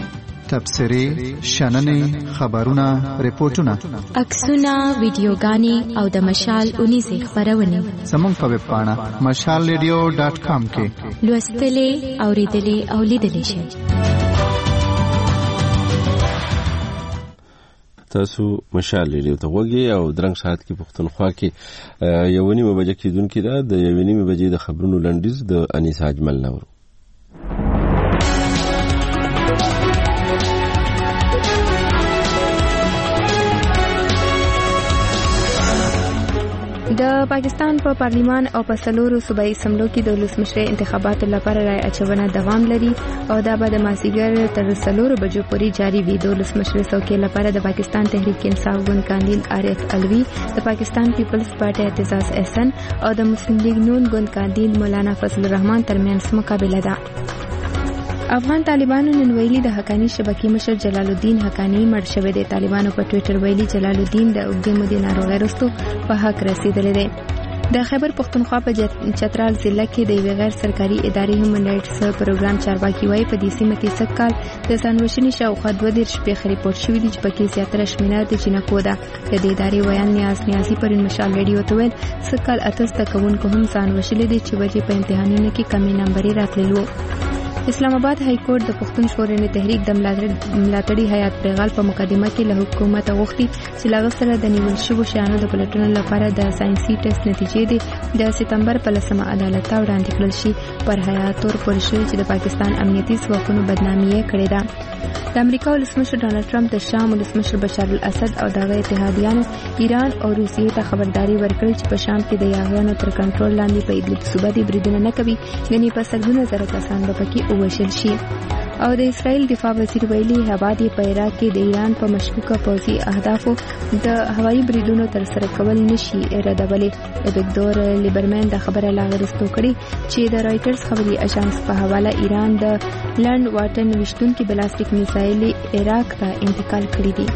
تبصرې شننې خبرونه ریپورتونه عکسونه ویډیوګانې او د مشال اونیزې خبرونه زموږ په ویب پاڼه مشال ریډیو ډاټ کام کې لوستلې اوریدلې او لیدلې شئ. تاسو مشال ریډیو ته وګورئ او درنګ ساعت کې پښتونخوا کې یو نیمه بجې کېدونکې ده. د یو نیمه بجې د خبرونو لنډیز د انیس اجمل نور. د پاکستان په پا پارلیمان او په څلورو صوبایي اسمبلو کې د ولسمشر انتخاباتو لپاره رای اچونه دوام لري او دا به د مازدیګر تر څلورو بجو پورې جاری وي. د ولسمشر څوکۍ لپاره د پاکستان تحریک انصاف ګوند کاندید عارف الوی، د پاکستان پیپلز پارټي اعتزاز احسن او د مسلم لیگ نون ګوند کاندید مولانا فضل الرحمن ترمنځ مقابله ده. افغان طالبانو نن ویلي د حقانی شبکې مشر جلال الدین حقانی مړ شوی دی. طالبانو په ټوئیټر ویلي جلال الدین د اوږدې مودې ناروغۍ وروسته په حق رسیدلی دی. د خیبر پښتونخوا په چترال ضلع کې د یوې غیر سرکاري ادارې هیومن رایټس پروګرام چارواکي وایي په دې سیمه کې سږ کال د ځانوژنې شاوخوا دوه دېرش پیښې ریپورټ شوي دي چې پکې زیاتره شمېره د جینکو ده. د دې ادارې ویان نیاز نیازي پرون مشال ریډیو ته ویل سږ کال اته زده کوونکو هم ځان وژلي دي چې وجې په امتحانونو کې کمې نمبرې راتللي وو. اسلام آباد های کورټ د پښتون ژغورنې تحریک د ملاتړي حیات پیغال په مقدمه کې له حکومت غوښتي چې له سره د نیول شوو شیانو د پلټنو لپاره د ساينسي ټیسټ نتیجې د سپتمبر په لسمه عدالت ته وړاندې کړل شي. پر حیات تور پورې شوی چې د پاکستان امنیتي ځواکونو بدنامي کړې ده. د امریکا ولسمشر ډانلډ ټرمپ د شام ولسمشر بشار الاسد او دغه اتحادیانو ایران او روسیې ته خبرداري ورکړې چې په شام کې د یاغیانو تر کنټرول لاندې په ادلب صوبه کې بریدونه نه کوي، غني په سلګونه زره کسان به پکې ووژل شي. او د اسرائیل دفاع وزیر ویلي هواد په عراق کې د ایران په مشکوکه پوځي اهدافو د هوایي بریدونو تر سره کول نشي ردولې. ویکټور لیبرمن د خبره لاغرستو کړي چې د رایټرز خبري اژانس په حواله ایران د لند واټن وشتونکو بلاستیک میسایل عراق ته انتقال کړي دي.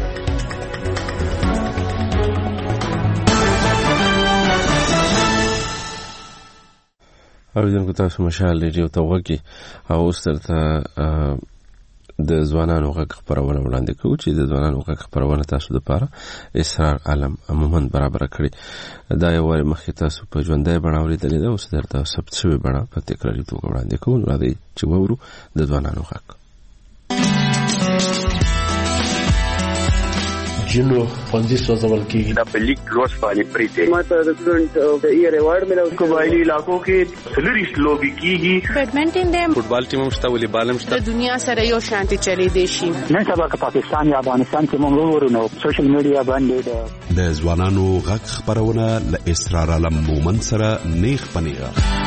او دغه تاسو مشال ریډیو ته وګورئ او اوس ترته د ځوانانو غږ خبرونه وړاندې کوو چې د ځوانانو غږ خبرونه تاسو لپاره اسرار عالم عموما برابر کړي. دا یو وری مخکې تاسو په ژوندۍ بڼه اوریدلې ده، اوس درته ثبت شوی بڼه په تکراري توګه وړاندې کوو. راځئ چې وورو د ځوانانو غږ. جنو پنځه سوځول کېږي دا په لیک لوس باندې پریته ماته د سټډنټ د ایئر ایوارډ ملو قبایلی علاقو کې سلریش لوبي کیږي. بیډمنټن د فوټبال ټیم مشته ولې بالم شته. د دنیا سره یو شانتي چلی دی شي. نن سبا که پاکستان یا افغانستان کې موږ ورونو سوشل میډیا باندې د ځوانانو غږ خبرونه ل اسرار علم مومن سره نیخ پنیغه.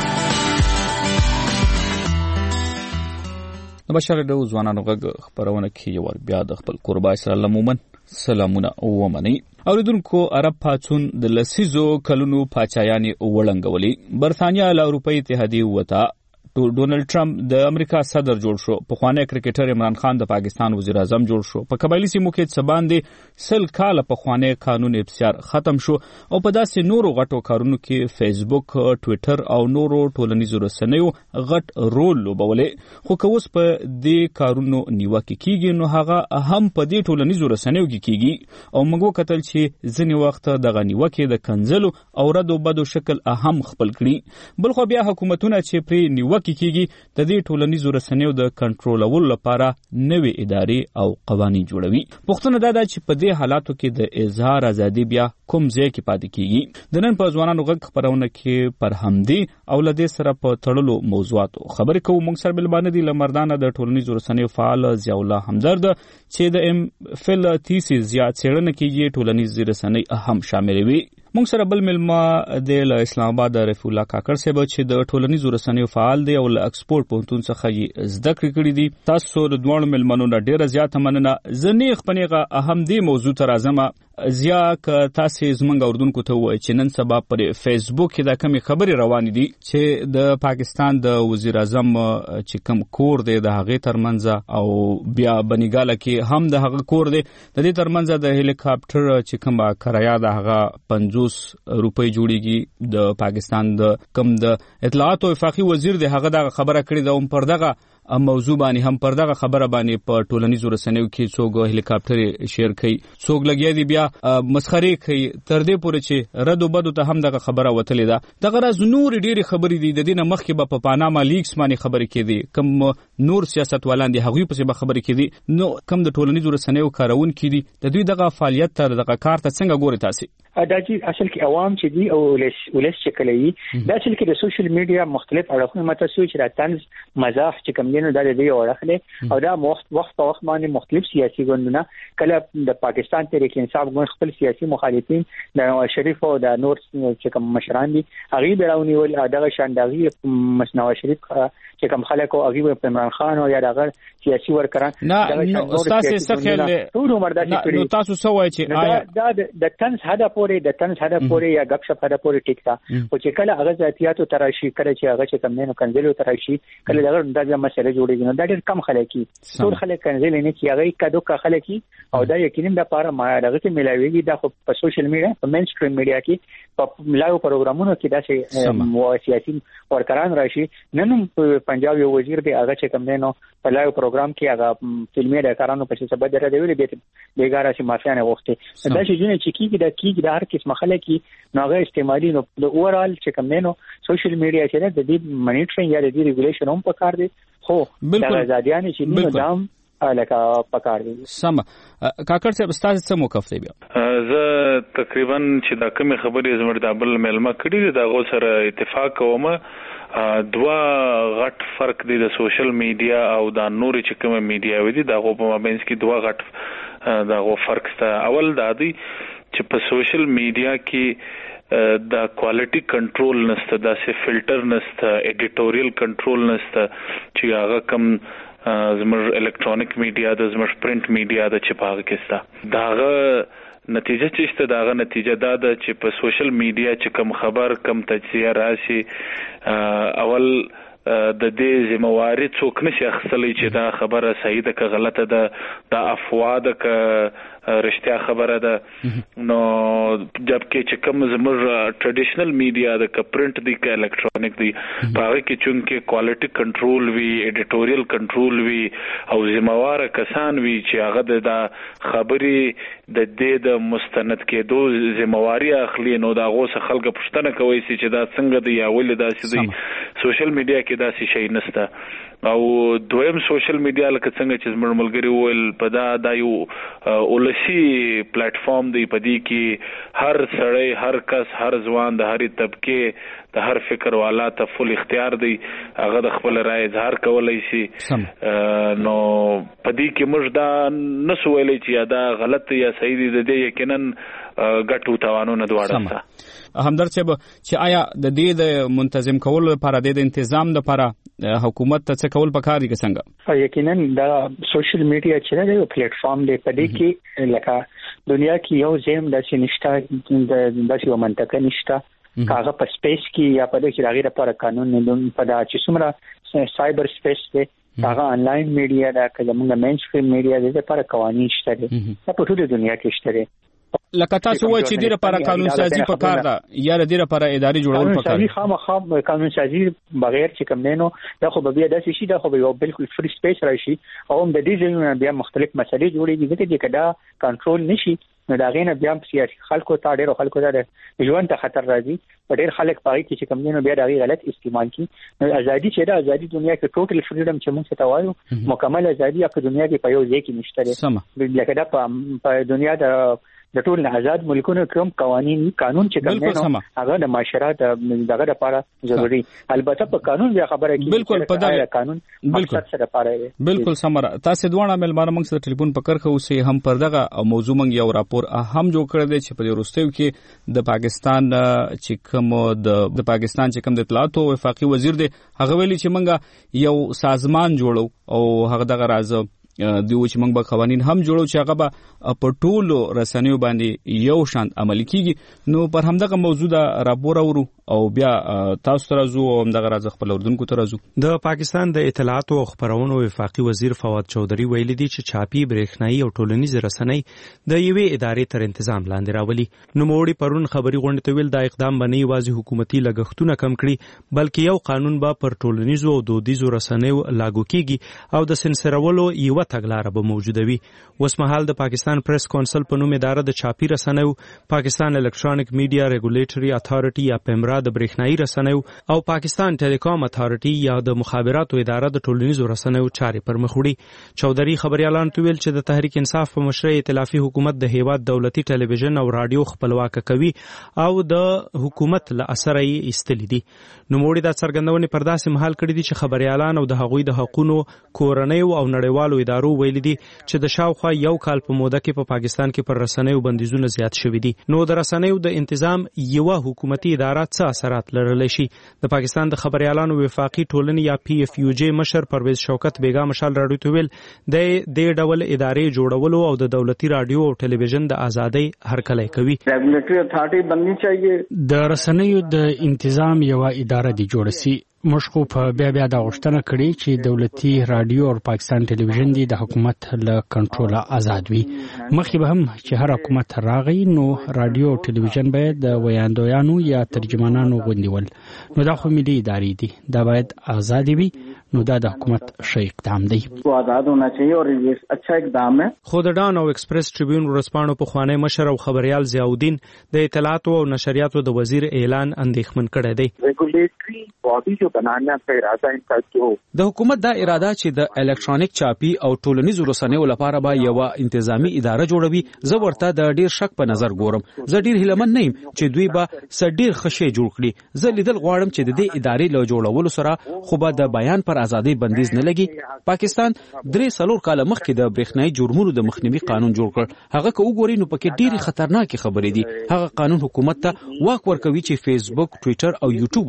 نبشر د ځوانانو غږ خبرونه کې یو بیا د خپل قربای سره لمومن سلامونه ومني. اوریدونکو عرب پاتون د لسیزو کلونو پاچایانی وړنګولي. برتانیا له اروپאי اتحادیه وتا ډونلډ ټرمپ د امریکا صدر جوړ شو. په خوانی کرکټر عمران خان د پاکستان وزیر اعظم جوړ شو. په قبایلی سیمو کې سبان دي سل کال په خوانی قانون ابصار ختم شو او په داسې نورو غټو کارونو کې فیسبوک، ټوئیټر او نورو ټولنیزو رسنیو غټ رول لوبولې. خو که اوس په دې کارونو نیوکه کیږي نو هغه هم په دې ټولنیزو رسنیو کې کیږي او موږ وکتل چې ځینې وخت د غنیوکه د کنزلو او ردو بدو شکل اهم خپل کړي. بل خو بیا حکومتونه چې پری نیوکه کیږي د دې ټولنیزو رسنیو د کنټرولولو لپاره نوې ادارې او قوانين جوړوي. پښتون دا چې په دې حالاتو کې د اظهار ازادي بیا کوم ځای کې پاتې کیږي. د نن په ځوانانو غږ خبرونه کې پر همدې او لدې سره په تړلو موضوعاتو خبرې کوو. موږ سره بل باندې د لمردانه د ټولنیزو رسنیو فعال ضیاء الله همدرد چې د ام فل تیسیس زیات څېړنه کوي ټولنیزو رسنۍ اهم شامل وي. موږ سره بل ملما د اسلام آباد رفیع الله کاکړ صاحب چې د ټولنیزو رسنیو فعال دی او له اکسپورټ پونتون څخه یې زده کړې کړې دي. تاسو د دوه ملمنو نه ډیره زیاته مننه. زنیخ پنیغه اهم دی موضوع تر اعظم زیا ک تاسو زمونږ اردوونکو ته وایي چې نن سبا پر فیسبوک کې د کمی خبري روان دي چې د پاکستان د وزیر اعظم چې کم کور دی د هغه ترمنځ او بیا بنګاله کې هم د هغه کور دی د دې ترمنځ د هلیکاپټر چې کوم کرایه د هغه پنځوس روپۍ جوړیږي. د پاکستان د کم د اطلاعات او وفاقي وزیر د هغه د خبره کړې ده او پر دغه موضوع باندې هم پر دغه خبره باندې په ټولنیزو رسنیو کې څوک هلیکاپټر شیر کوي څوک لګیا دي بیا مسخري کوي تر دې پورې چې رد او بدو ته هم دغه خبره وتلې ده. دغه راز نور ډېری خبرې دي د دې نه مخکې به په پاناما لیکس باندې خبرې کېدې کوم نور سیاستوالان دي هغوی پسې به خبرې کېدې نو کوم د ټولنیزو رسنیو کارونکي دي د دوی دغه فعالیت تر دغه کار ته څنګه ګوري تاسو؟ دا چې اصل کې عوام چې دي او ولس ولس چې کلی دا اصل کې د سوشل میډیا مختلف اړخونه متاسو چې د طنز مزاح چې کوم دینو د دې اړخله او دا وخت وخت په وخت باندې مختلف سیاسي ګوندونه کله د پاکستان تحریک انصاف ګوند خپل سیاسي مخالفین د نواز شریف او د نور چې کوم مشران دي هغه بیرونی ول دغه شاندغي نواز شریف چې کوم خلکو هغه په عمران خان او یا دغه سیاسي ورکران نه استاد څه خیال ټول عمر دا چې نو تاسو څه وایي چې آیا دا د طنز هدف د طنز هدف پورې یا غب شپ هدف پورې ټیک تا او چې کله هغه ذاتياتو تراشي کله چې هغه چې کم نه کنځلو تراشي کله دغه د مسله جوړیږي نو دا ډېر کم خلک کی ټول خلک کنځل نه کی هغه کډو کا خلک کی او دا یقینا د پاره ما دغه کې ملاويږي دا خو په سوشل میډیا په مین سټریم میډیا کې په لایو پروګرامونو کې دا چې سیاسي ورکران راشي نن پنجاب یو وزیر دی هغه چې کم نه په لایو پروګرام کې هغه فلمي ډاکارانو په څه سبب درته ویلي به بیګاره چې مافیانه وخته دا چې جنې چې کیږي دا کیږي د هر کس مخاله کی نو هغه استعمالي نو د اورال چې کوم نه نو سوشل میډیا چې د دې مانیټرینګ یا د دې ریګولیشن هم پکار دي خو د آزادیان چې نو دام الکه پکار دي سم کاکړ صاحب استاد څه موقف دی بیا زه تقریبا چې دا کوم خبرې زموږ د بل ملما کړي دا غو سره اتفاق کوم دوا غټ فرق دی د سوشل میډیا او د نور چې کوم میډیا وي دا غو په مابینس کې دوا غټ دا غو فرق سته. اول دا دی چې په سوشل میډیا کې دا کوالټي کنټرول نشته دا سه فلټر نشته ایډیټوریال کنټرول نشته چې هغه کم زموږ الکترونیک میډیا د زموږ پرنٹ میډیا د چپاغه کې ستا داغه نتیجه چې شته داغه نتیجه دا ده چې په سوشل میډیا چې کم خبر کم تجزیه راشي اول د دې ذمہواری څوک نشي اخیستلی چې دا خبره صحیح ده که غلطه ده دا افوا ده که رښتیا خبره ده نو جبکې چې کوم زموږ ټریډیشنل میډیا د پرنٹ دی که الکترونیک دی هغه کې چونکې کوالټي کنټرول وي ایډیټوریال کنټرول وي او ذمہوار کسان وي چې هغه د دا خبرې د دې د مستند کېدو ذمہواری اخلي نو دا غوسه خلک پښتنه کوي چې دا څنګه دی یا ولې دا سي سوشل میډیا کې دا سی شي نسته او دویم سوشل میډیا لکه څنګه چې زموږ ملګری وویل په دا دا یو اولسي پلیټ فارم دی په دې کې هر سړی هر کس هر ځوان د هرې طبقه د هر فکر والا ته فل اختیار دی هغه د خپل رائے اظهار کولای شي نو په دې کې موږ دا نسو ویلای چې دا غلط یا صحیح دی د دې یقینا ګټو توانونه دواړه همدرد صاحب چې آیا د دې د منتظم کولو لپاره د تنظیم لپاره حکومت ته څه کول پکار دي څنګه؟ یقینا دا سوشل میډیا چې دی یو پلیټ فارم دی په دې کې لکه دنیا کې یو زم د سینشتا د داسې یو منطقه نشته کاغه په سپیس کې یا په دې کې راغی لپاره قانون نه په دا چې څومره سایبر سپیس دی هغه انلاین میډیا دا که زموږ مین سټریم میډیا د لپاره قوانین شته دي په ټوله دنیا کې شته دي لکه تاسو وایي چې د لپاره قانون سازي پکار ده یا د لپاره اداري جوړول پکار قانون سازي خامخا قانون سازي بغیر چې کوم نه نو دا خو به بیا داسې شي دا خو به یو بالکل فری سپیس راشي او هم د دې ځایونو بیا مختلف مسلې جوړېږي ځکه چې دا کنټرول نشي نو دا غینه بیا سیاسي خلکو ته ډېر خلکو ته ژوند ته خطر راځي په ډېر خلک پای کې چې کوم نه بیا دا غلط استعمال کی نو ازادي چې دا ازادي دنیا کې ټوټل فریډم چې موږ ته وایو مکمل ازادي په دنیا کې په یو ځای کې نشته لکه دا په دنیا د د ټول آزاد ملکونو کوم قوانين قانون چې کوم نه هغه د معاشرت دغه لپاره ضروری البته په قانون بیا خبره کې بالکل په دغه قانون بالکل سره لپاره بالکل سمره تاسو دوه ملمانه موږ سره ټلیفون پکړ خو سه هم پر دغه موضوع موږ یو راپور هم جوړ کړی دی چې په وروستیو کې د پاکستان چې کوم د پاکستان چې کوم د اطلاعات او وفاقي وزیر دی هغه ویلي چې موږ یو سازمان جوړو او هغه دغه راز د چې موږ به قوانين هم جوړو چې هغه به په ټولو رسنیو باندې یو شان عملي کیږي. نو پر همدغه موضوع دا راپور اورو او بیا تاسو ته راځو او همدغه راز خپل اردوونکو ته راځو. د پاکستان د اطلاعات او خبرونو وفاقي وزیر فواد چودھری ویلي دي چې چاپی برېښنايي او ټولنیز رسنۍ د یوې ادارې تر تنظیم لاندې راولي. نو موړي پرون خبري غونډه ته ویل دا اقدام باندې یوازې حکومتي لګښتونه کم کړي بلکې یو قانون به پر ټولنیزو او دودیزو رسنیو لاګو کیږي او د سنسرولو یو تګلارې به موجوده وي. وسمحال د پاکستان پریس کونسل په نوم اداره د چاپی رسنیو، پاکستان الکترونیک میډیا ریګولیټري اتھارټي یا پیمرا د برېښنايي رسنیو او پاکستان ټیلیکام اتھارټي یا د مخابراتو اداره د ټولنیزو رسنیو چارې پر مخ وړي. چودھری خبريالان ویل چې د تحریک انصاف په مشرۍ ائتلافي حکومت د هیواد دولتي ټلویزیون او رادیو خپلواک کوي او د حکومت له اثر یې ایستلې دي. نو موړي دا څرګندونې پر داسې مهال کړي دي چې خبريالان او د هغوی د حقوقو کورنیو او نړیوالو ادارو ویلي دي چې د شاوخوا یو کال په موده کې په پاکستان کې پر رسنیو بندیزونه زیات شوي دي. نو د رسنیو د تنظیم یو حکومتي اداره څه اثرات لرلی شي؟ د پاکستان د خبريالانو وفاقي ټولنې یا پی اف یو جی مشر پرویز شوکت بیگا مشال راډیو ته ویل د دې ډول ادارې جوړولو او د دولتي رادیو او ټلویزیون د ازادۍ هرکلی کوي. ریګولیټري اتھارټي بننی چاهیے. د رسنیو د تنظیم یو اداره دی جوړ شي. موږ خو په بیا بیا د غوښتنه کړې چې دولتي رادیو او پاکستان ټلویزیون دی د حکومت له کنټروله آزاد وي. مخکې به هم چې هر حکومت راغی نو رادیو او ټلویزیون باید د ویاندویانو یا ترجمانانو غوندې ول. نو دا خو ملي ادارې دي، دا باید آزاد وي. نو دا د حکومت ښه اقدام دی. آزاد ہونا چاہیے اور یہ اچھا اقدام ہے. خو د ډان او ایکسپریس ټریبیون ورسپانو په خوانی مشر او خبريال ضیاءالدین د اطلاعات او نشریاتو د وزیر اعلان اندېښمن کړی دی. ریګولیټري باډي جو بنانا کا اراده انکا جو د حکومت دا اراده چې د الکترونیک چاپی او ټولنیزو رسنیو لپاره به یو انتظامی اداره جوړوي، زه ورته د ډیر شک په نظر ګورم. زه ډیر هیلمن نه یم چې دوی به سړي خشه جوړ کړي. زه لیدل غواړم چې د دې ادارې له جوړولو سره خو به د بیان پر ازادي بندیز نه لګي. پاکستان درې څلور کال مخکې د برېښنايي جرمونو د مخنیوي قانون جوړ کړ. هغه که وګورئ نو پکې ډېرې خطرناکې خبرې دي. هغه قانون حکومت ته واک ورکوي چې فیسبوک، ټویټر او یوټیوب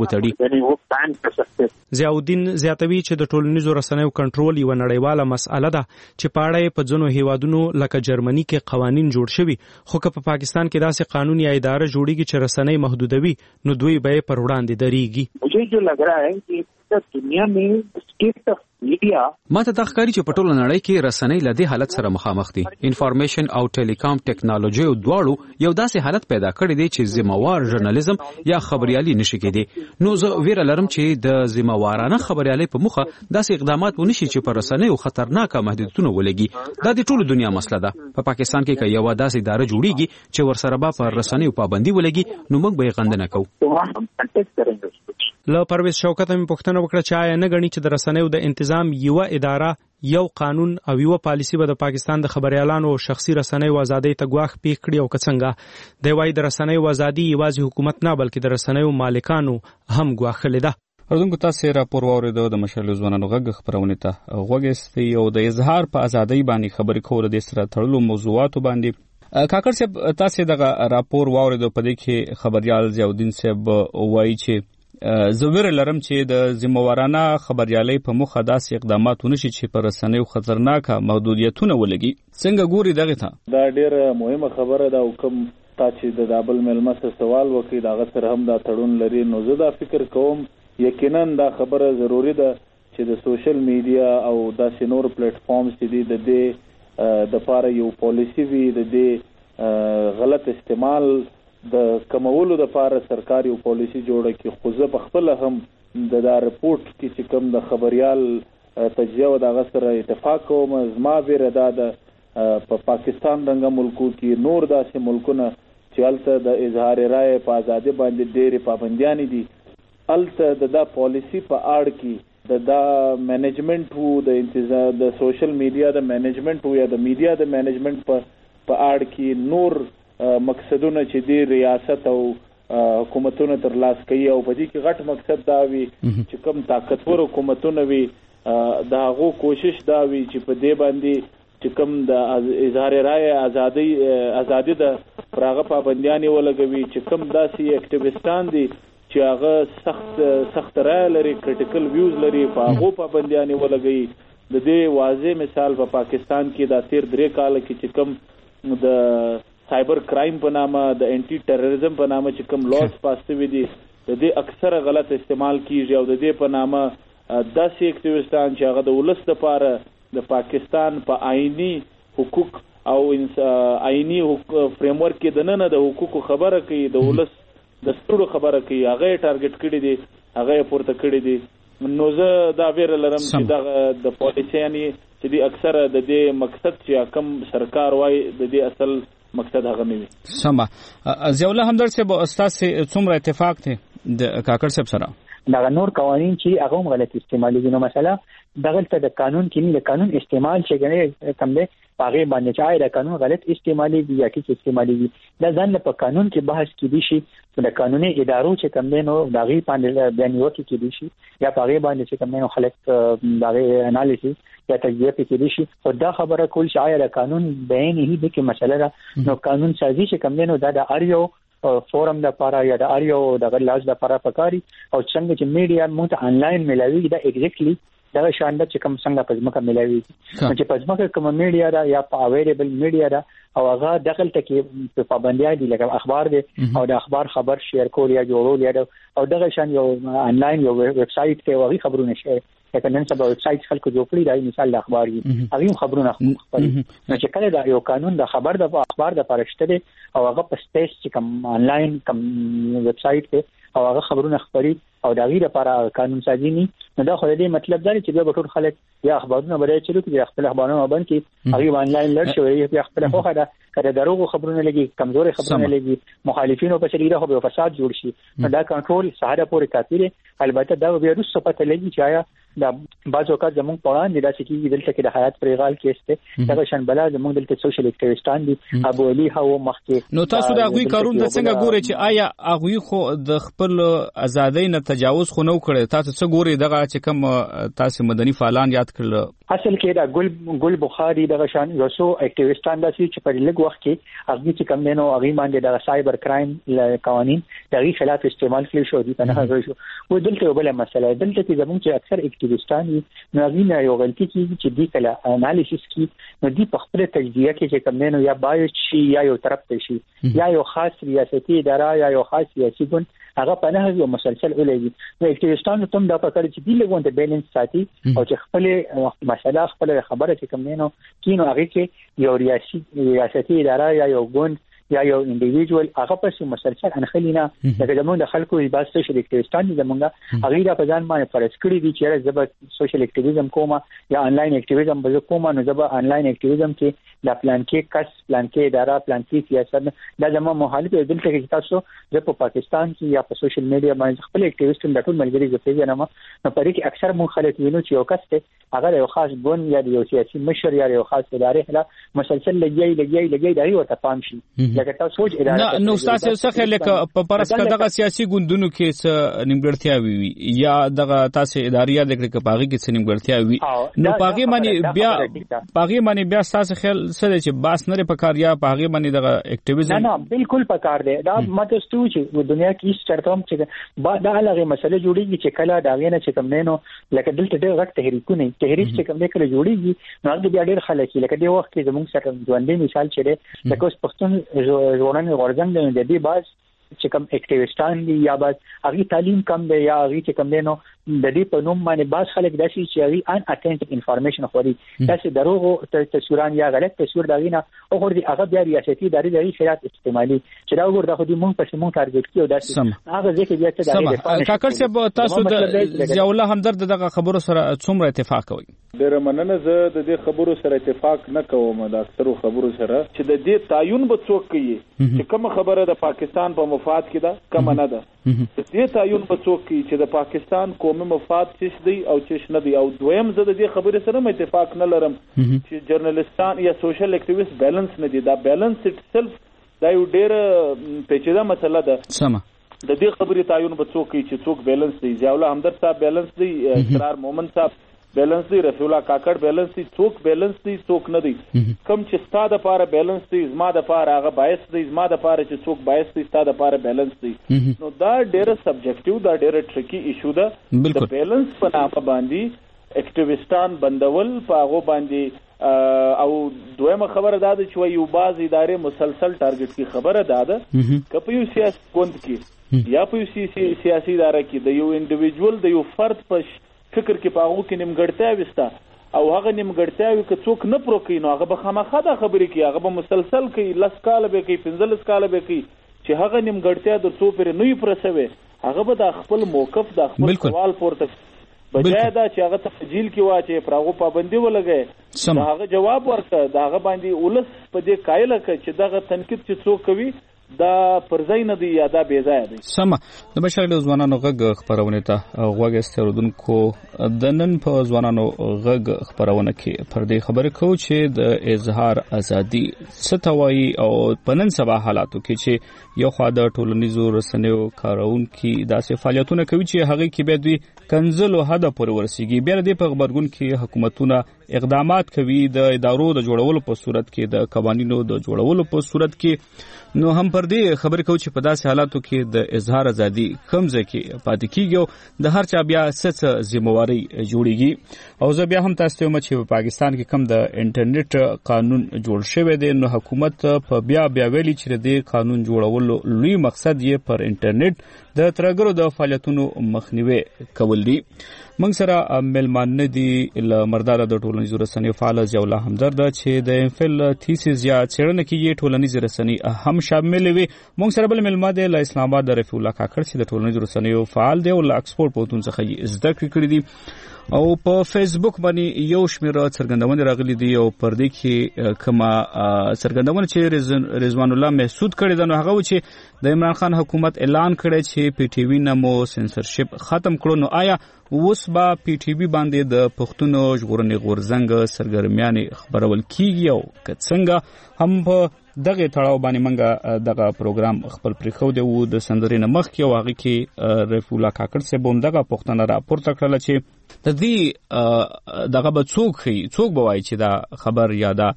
وتړي. ضیاءالدین زیاتوي چې د ټولنیزو رسنیو کنټرول یو نړیواله مسأله ده چې په اړه په ځینو هیوادونو لکه جرمني کې قوانین جوړ شوي، خو که په پاکستان کې داسې قانون یا اداره جوړیږي چې رسنۍ محدودوي نو دوی به پر وړاندې درېږي. مجھے جو لگ رہا ہے کہ دنیا میں اسٹیٹ آف میډیا ما ته دا ښکاري چې په ټوله نړۍ کې رسنۍ له دې حالت سره مخامخ دي. انفارمیشن او ټیلیکام ټیکنالوژي دواړو یو داسې حالت پیدا کړی دی چې ذمہوار ژورنالیزم یا خبريالي نشي کېدی. نو زه ویره لرم چې د ذمہوارانه خبريالي په مخه داسې اقدامات ونشي چې پر رسنیو خطرناک محدودیتونه ولګي. دا د ټولو دنیا مسله ده. په پاکستان کې که یو داسې اداره جوړیږي چې ورسره به پر رسنیو پابندي ولګي نو موږ به یې غندنه کوو. له پرویز شوکت هم پوښتنه وکړه چې آیا نه غني چې د رسنیو د تنظیم یو اداره، یو قانون او یو پالیسی به د پاکستان د خبريالانو او شخصي رسنیو ازادۍ ته ګواښ پیښ کړي او څنګه دی وایي د رسنیو ازادي یوازې حکومت نه بلکې د رسنیو مالکانو هم ګواښلې ده. اردوونکو تاسو راپور واوریدو د مشال ځوانانو غږ خبرونه ته غوږیستي او د اظهار په ازادۍ باندې خبرې کول د سره تړلو موضوعاتو باندې. کاکړ صاحب تاسو دغه راپور واوریدو په دې کې خبريال ضیاءالدین صاحب وایي چې زه ویره لرم چې د ذمہوارانه خبريالۍ په مخه داسې اقدامات ونشي چې پر رسنیو خطرناک محدودیتونه ولګي. څنګه ګوري دغه ته؟ دا ډېر مهمه خبره ده او کوم تا چې د دابل ملمسه سوال وکړي دا سره هم دا تړون لري. نو زه دا فکر کوم یقینا دا خبره ضروری ده چې د سوشل میډیا او داسې نور پلیټ فارمز چې دي د دې د پاره یو پالیسی وي، د دې غلط استعمال د کمولو د پاره سرکاري او پالیسی جوړه کی. خو زه په خپل هم د دا رپورت کې چې کوم د خبريال تجزیه او د غسر اتفاق کوم. زما ویره دا د په پاکستان رنګه ملکو کې نور داسې ملکونه چې الته د اظهار رائے په ازادي باندې ډېرې پابندیاں دي، الته د دا پالیسی په اړه کې د دا مینجمنت وو د انتظام د سوشل میډیا د مینجمنت وو یا د میډیا د مینجمنت په په اړه کې نور مقصدونه چې دی ریاست او حکومتونه تر لاس کوي او په دې کې غټ مقصد دا وي چې کوم طاقتور حکومتونه وي دا غو کوشش دا وي چې په دې باندې چې کوم د اظهار رائے ازادي ازادي د پراغه پابندیان ولګوي، چې کوم داسې اکټیویستان دي چې هغه سخت سخت رائے لري، کریټیکل ویوز لري، په هغه پابندیان ولګوي. د دې واضح مثال په پاکستان کې د تیر درې کال کې چې کوم د سایبر کرایم په نامه د انټي ټیرریزم په نامه چې کوم لاس پاس شوی دي د دې اکثره غلط استعمال کیږي او د دې په نامه داسې اکټیویستان چې هغه د ولس لپاره د پاکستان په آئینی حقوق او آئینی فریم ورک کې د نن د حقوقو خبره کوي د ولس د ستړو خبره کوي هغه ټارګټ کړي دي هغه پورته کړي دي نو زه دا ویره لرم چې د د پالیسیاني چې دی اکثره د دې مقصد چې کوم سرکار وای د دې اصل مقصد هغه نه وي. سمه ضیاءالله همدرد صاحب استاد څومره اتفاق دی د کاکړ صاحب سره؟ دا نور قوانین چې هغه هم غلط استعمالي دي. نو مثلا دغه ته د قانون کې نه د قانون استعمال چې غنې کم دی هغه باندې چې د قانون غلط استعمالي دي یا کې استعمالي دي دا ځان په قانون کې بحث کې دي شي د قانوني ادارو چې کم دی نو دغه باندې بیان یو کې دي شي یا هغه باندې چې کم دی نو خلک دغه انالیسيس یا تجزیه کې دي شي او دا خبره کول چې د قانون بیان هي د کې مسله ده نو قانون سازي چې کم دی نو دا د اریو فورم د لپاره یا د اریو د غلاج د لپاره پکاري او څنګه چې میډیا مو ته انلاین ملاوي دا ایگزیکټلی دا شاند چې کوم څنګه پزماکه ملاوي چې پزماکه کوم میډیا دا یا اویلیبل میډیا دا او هغه داخل ته کې په پابندیا دي لکه اخبار دي او د اخبار خبر شیر کول یا جوړول یا او دغه شان یو انلاین یو ویب سټ ته وغي خبرونه شي لکه نن سبا ویب سټ خلکو جوړ کړی دا مثال د اخبار دي هغه خبرونه خپل نو چې کله دا یو قانون د خبر د اخبار د پرشته دي او هغه په سپیس چې کوم انلاین کوم ویب سټ ته او هغه خبرونه خبري او دا غیر لپاره قانون سازي نه نو دا خو دې مطلب دی چې به ټول خلک یا اخبارونه بلای چلو کې خپل اخبارونه باندې کې هغه انلاین لړ شوی یا خپل خو دا کړه دروغ خبرونه لګي کمزوري خبرونه لګي مخالفینو په شریره خو به فساد جوړ شي دا کنټرول ساده پورې کافي دی البته دا به رسو پته لګي چې آیا دا بعض اوقات زموږ پوان دي چې کې دلته کې د حیات پرېغال کېسته دا شان بلا زموږ دلته سوشل اکټیویستان دي ابو علي هو مخکې نو تاسو دا غوي کارون د څنګه ګوري چې آیا هغه خو د خپل ازادۍ نه تجاوز خو نه کړي تاسو څه ګوري دغه چې کوم تاسو مدني فعالان یاد کړل اصل کې دا ګل ګل بخاری دغه شان یو سو اکټیویستان داسي چې په لږ وخت کې هغه چې کوم نو هغه باندې د سایبر کرایم قوانين دغه خلاف استعمال کړي شو دي نه هغه شو و دلته بل مسله دلته چې زموږ چې اکثر اکټیویستان نو هغه یو غلطي کیږي چې دی کله انالیسيس کی نو دی په خپل تجزیه کې چې کوم نو یا بایو شي یا یو طرف ته شي یا یو خاص ریاستي اداره یا یو خاص سیاسي ګوند هغه په نه یو مسلسل ولګي نو اکټیویستان ته دا پکړي چې دی لګون ته بیلانس ساتي او چې خپل مسله خپل خبره چې کوم نو کینو هغه کې یو ریاستي ریاستي اداره یا یو ګوند یا یو انډیویډوال هغه په مسلسل انخلینا لکه زموږ د خلکو ایباس سوشل اکټیویستان دي زموږ هغه د پځان باندې فرض کړی دي چې زب سوشل اکټیویزم کومه یا انلاین اکټیویزم به کومه نو زب انلاین اکټیویزم کې د پلان کې کس پلان کې اداره پلان کې سیاست دا زموږ مخالف دي چې تاسو د پاکستان کې یا په سوشل میډیا باندې خپل اکټیویستان د ټول ملګری زپېږي نه نو پرې کې اکثر مخالف وینو چې یو کس ته هغه یو خاص ګوند یا یو سیاسي مشر یا یو خاص ادارې هله مسلسل لګي لګي لګي دا یو ته پام شي لکه تاسو نه نو تاسو څه خلک په پرس کې دغه سیاسي ګوندونو کې څه نیمګړتیا وي یا دغه تاسو ادارې د کړه پاغي کې څه نیمګړتیا وي نو پاغي باندې بیا پاغي باندې بیا تاسو خل سره چې باس نه په کار یا پاغي باندې دغه اکټیویزم نه نه بالکل په کار دی دا ماته ستو چې دنیا کې چرته چې با دا هغه مسله جوړیږي چې کله دا غینه چې کوم نه نو لکه دلته ډېر غټ تحریکونه تحریک چې کوم نه کله جوړیږي نو هغه بیا ډېر خلک لکه دی وخت کې زموږ سره ژوندې مثال چره لکه اوس پښتون ژوندې ورځنګ د دې باز چې کوم اکټیویستان دي یا باز هغه تعلیم کم دی یا هغه چې کوم دی نو د دې په نوم باندې باز خلک داسي چې هغه ان اتنټیک انفارمیشن خوري داسې دروغ تصویران یا غلط تصویر دا غینه او خور دي هغه بیا ریاستي ادارې د خلاف استعمالي چې دا وګور د خو دې مونږ په سیمو ټارګټ کیو داسې هغه ځکه بیا ته دا کاکړ صاحب تاسو د ضیاء الله همدرد دغه خبرو سره څومره اتفاق کوي؟ ډېر مننه زه د دې خبرو سره اتفاق نه کوم د اکثرو خبرو سره چې د دې تعین به څوک کوي چې کوم خبره د پاکستان په مفاد کې ده کوم نه ده د دې تعین به څوک کوي چې د پاکستان قومي مفاد څه دی او څه نه دی او دویم زه د دې خبرې سره مې اتفاق نه لرم چې جرنالستان یا سوشل اکټیویست بیلانس نه دي دا بیلانس اټ سلف دا یو ډېر پیچیده مسله ده سم د دې خبرې تعین به څوک کوي چې څوک بیلانس دی ضیاء الله همدرد صاحب بیلانس دی اقرار مومن صاحب بیلانس دی رسول الله کاکړ بیلانس دی څوک بیلانس دی څوک نه دی کم چې ستا د پاره بیلانس دی زما د پاره هغه باعث دی زما د پاره چې څوک باعث دی ستا د پاره بیلانس دی نو دا ډېر سبجیکټیو دا ډېر ټریکی ایشو ده د بیلانس په نامه باندې اکټیویستان بندول په هغه باندې او دویمه خبره دا ده چې یو باز ادارې مسلسل ټارګټ کی خبره دا ده چې په یو سیاسي ګوند کې یا په یو سیاسي اداره کې د یو انډیویډوال د یو فرد په فکر کې په هغه کې نیمګړتیا وسته او هغه نیمګړتیاوي که څوک نه پرو کوي نو هغه به خامخا دا خبرې کوي، هغه به مسلسل کوي، لس کاله به کوي، پنځلس کاله به کوي چې هغه نیمګړتیا در څو پرې نه وي پوره سوې، هغه به د خپل موقف د خپل سوال پورته بجای دا چې هغه ته جیل کې واچي پر هغه پابندي ولګي، هغه جواب ورکړه، د هغه باندې ولس په دې قایل کړي چې دغه تنقید چې څوک کوي دا پرځای نه دی یا دا بې ځایه دی. سمه د بشر له ځوانانو غږ خبرونه ته غوږ استردونکو د نن په ځوانانو غږ خبرونه کې پر دې خبرې کوو چې د اظهار ازادي ستوي او په نن سبا حالاتو کې چې یو خوا د ټولنیزو رسنیو کارونکو داسې فعالیتونه کوي چې هغه کې به دوی کنځلو هدف پورې ورسیږي، بیا د په خبرګون کې حکومتونه اقدامات کوي د ادارو د جوړولو په صورت کې، د قوانینو د جوړولو په صورت کې. نو هم پر دې خبرې کوي چې په داسې حالاتو کې د اظهار ازادي کمزه کې پاتې کیږي او د هر چا بیا څه ذمہواری جوړیږي. او زه بیا هم تاسو ته چې په پاکستان کې کم د انټرنیټ قانون جوړ شوی دی، نو حکومت په بیا بیا ویلي چې د قانون جوړولو لوی مقصد یې پر انټرنیټ د ترګرو د فعالیتونو مخنیوي کول دي. موږ سره ملمانه دي ل مردار د ټولنیزو رسنیو فعال ضیاءالله همدرد چې د امفل تھیسیس یا څېړنه کې ټولنیزو رسنۍ هم شامل وي. موږ سره بل ملما دی ل اسلام آباد د رفیع الله کاکړ چې د ټولنیزو رسنیو فعال دی او ل اکسفورد پوهنتون څخه یې زده کړې کړې دي او په فیسبوک باندې یو شمېر څرګندونه راغلي دي او پر دې کې کومه څرګندونه چې رضوان الله محسود کړی ده نو هغه چې د عمران خان حکومت اعلان کړی چې پی ټی وی نمو سنسرشپ ختم کړو، نو آیا اوس به پی ټی وی باندې د پښتون ژغورنې غورځنګ سرګرمیانې خبرول کیږي او که څنګه هم په دغه تړاو باندې منګه دغه پروګرام خپل پرخو دی وو د سندرې مخ کې واغې کې رفیع الله کاکړ سے بوندغه پښتنه راپورته کړل چې د دې دغه به څوک څوک بوای چې دا خبر یا دا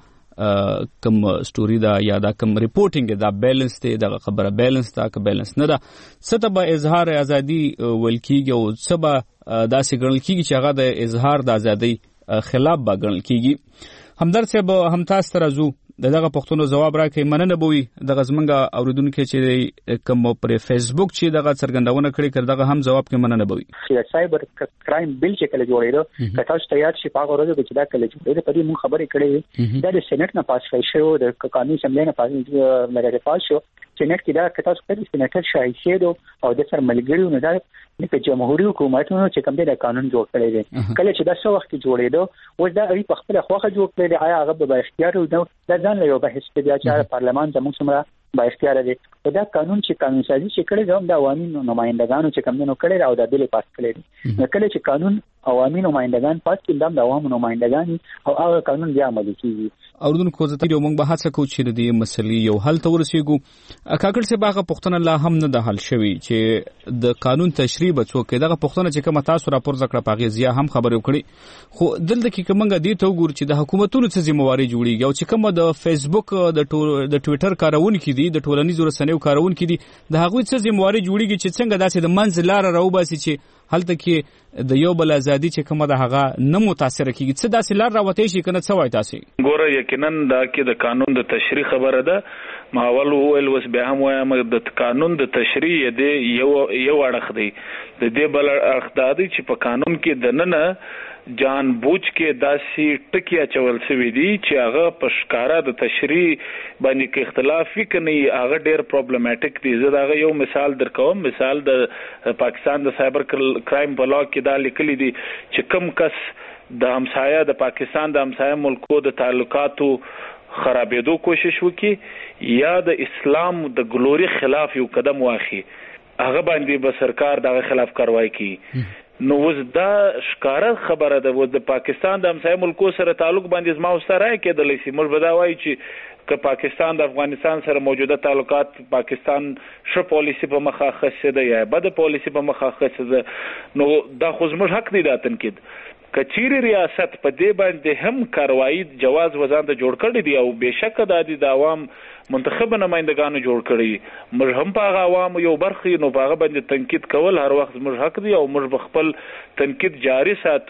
کم سټوري دا یا دا کم ریپورټینګ دا بیلنس دی، دا خبره بیلنس دا که بیلنس نه ده، څه ته به اظهار ازادي ول کیږي او څه به داسې ګڼل کیږي چې هغه د اظهار د ازادۍ خلاف به ګڼل کیږي. همدرد صاحب هم تاسو ته راځو دغه پښتون جواب راکړي، مننه بوي دغه زمنګ اوریدونکو چې کوم پر فیسبوک چې دغه څرګندونه کړې کړ دغه هم جواب کې مننه بوي. چې سایبر کرایم بل چې کله جوړېدو کته تاسو تیار شي په ورځو کې دا کله چې په دې مون خبرې کړې دا د سېنات نه پاس شوی د قانوني اسمبلی نه پاس لري پاس شو سېنات کې دا کته تاسو کړی سېناتر شایسته او د سر ملګریو نه دا د جمهوریت حکومتونو چې کوم د قانون جوړ کړی دی کله چې دا څو وخت جوړېدو اوس دا ای په خپل خوخه جوړ کړی دی، آیا هغه به اختیار نو دا ځان له یو بحث کې بیا چې پارلمان زموږ سره با اختیار دی دا قانون چې قانون سازي چې کړی دا د عوامي نمائندګانو چې کوم نو کړی او د بل پاس کړی دی، کله چې قانون عوامي نمائندګان پاس کړي د عوامو نمائندګان او هغه قانون بیا عملي کیږي. اوردونکو زه تیرو موږ به هڅه کوو چې د مسلې یو حل ته ورسیږو. کاکړ صاحب هغه پښتنه لا هم نه د حل شوی چې د قانون تشریح به څوک دغه پښتنه چې کوم تاسو راپور ذکر پاغي زیه هم خبرې وکړي، خو دلته کې کومه دی ته وګور چې د حکومتونو څخه ذمہواری جوړیږي او چې کومه د فیسبوک د د ټوئیټر کارونکو دي د ټولنیزو رسنیو کارونکو دي د هغوی څخه ذمہواری جوړیږي چې څنګه داسې د منځ لار راوباسي چې هلته کې د یو بل ازادي چې کومه د هغه نه متاثر کیږي، څه داسې لار راوته شي کنه څه وای تاسو ګوره یقینا دا کې د قانون د تشریح خبره ده. ما اول ویل وس به هم وایم د قانون د تشریح دی یو یو اړخ دی، د دې بل اړخ دا دی چې په قانون کې د نن جان بوج کې داسې ټکی اچول شوی دی چې هغه په ښکارا د تشریح باندې کې اختلاف وکړي، هغه ډېر پرابلماټیک دی. زه دا یو مثال درکوم، مثال د پاکستان د سایبر کرایم په لا کې دا لیکلي دي چې کم کس د همسایه د پاکستان د همسایه ملکو د تعلقاتو خرابېدو کوشش وکي یا د اسلام د ګلوري خلاف یو قدم واخلي هغه باندې به سرکار دغه خلاف کاروایی کوي. نو وز دا ښکارا خبره ده و د پاکستان د همسایه ملکو سره تعلق باندې زما سره کېدلی شي. موږ به دا وایو چې که پاکستان د افغانستان سره موجوده تعلقات پاکستان ښه پالیسي په مخه اخیستې ده یا بده پالیسي په مخه اخیستې ده، نو دا خو زموږ حق دی دا تنقید. کچيري ریاست په دې باندې هم کاروایی جواز وزان ته جوړ کړی دی او بهشکه د دې د عوام منتخب نمائندګانو جوړ کړی، موږ هم په عوام یو برخه نو په هغه باندې تنقید کول هر وخت موږ حق دی او موږ خپل تنقید جاری ساتو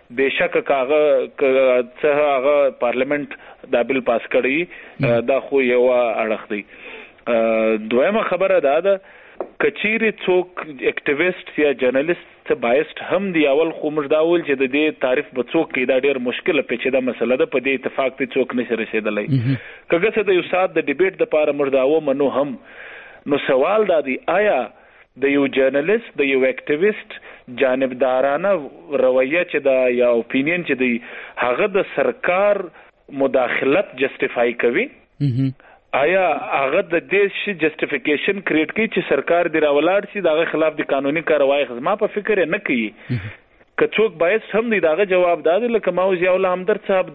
بهشکه کاغه څه هغه پارلیمنت دا بل پاس کړی دا خو یو اړخ دی. دویمه خبره دا ده کچيري څوک اکټیویسټ یا جرنالست ته بایسټ هم دی اول خو موږ دا ول چې د دې تعریف به څوک کې دا ډېر مشکله پیچیده مسله ده په دې اتفاق ته څوک نشي رسیدلی. کله چې د یو سات د ډیبیټ د لپاره موږ دا و منو هم نو سوال دا دی آیا د یو جرنالست د یو اکټیویسټ جانبدارانه رویه چې دا یا اپینین چې دی هغه د سرکار مداخلت جسټیفای کوي؟ آیا هغه د دې شي جسټیفیکیشن کریټ کوي چې سرکار دی راولاړ شي دغه خلاف د قانوني کاروایی خدمه په فکر نه کوي؟ که څوک باید هم دی داغه جواب داد لکه ما ضیاء الله همدرد صاحب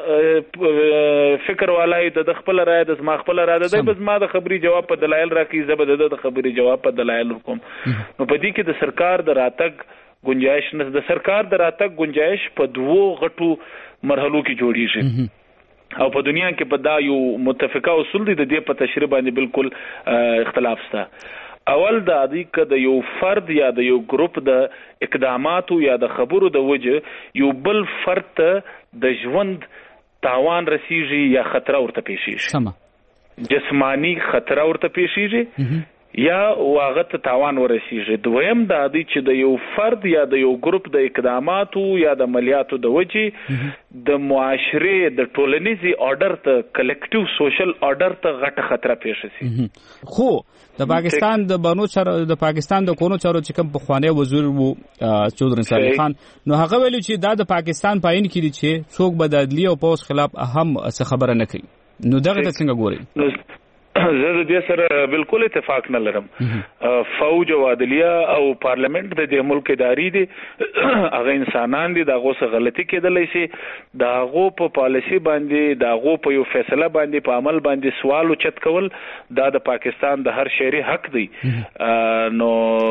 دوا فکر والای د خپل رائے د ما خپل را ده بس ما د خبري جواب په دلایل راکې زبد د خبري جواب په دلایل کوم. نو په دې کې د سرکار د راتګ گنجائش نه د سرکار د راتګ گنجائش په دوو غټو مرحلو کې جوړیږي او په دنیا کې په دا یو متفقه اصول دي د دې په تشریح باندې بالکل اختلاف شته. اول دا دی که د یو فرد یا د یو ګروپ د اقداماتو یا د خبرو د وجه یو بل فرد ته د ژوند تاوان رسیږي یا خطر ورته پیښیږي، جسمانی خطر ورته پیښیږي یا واغه ته تاوان ورسیږي. دویم دا دی چې د یو فرد یا د یو ګروپ د اقداماتو یا د عملیاتو د وجه د معاشره د ټولنیزي آرډر ته کلیکټیو سوشل آرډر ته غټه خطر پیښ شي. خو د پاکستان د بانو چارو د پاکستان د کونو چارو چې کوم په خوانه وزیر وو چودري صالح خان نو هغه ویلو چې دا د پاکستان پاین کې دي چې څوک به د عدلیه او پوس خلاف اهم څه خبره نه کوي. نو دغه ته څنګه ګوري؟ زه د دې سره بالکل اتفاق نه لرم. فوج او عدلیه او پارلیمنت د دې ملک اداري دي هغه انسانان دي دغه څه غلطي کېدلای شي دغه په پالیسی باندې دغه په یو فیصله باندې په عمل باندې سوال اوچت کول دا د پاکستان د هر شهري حق دی. نو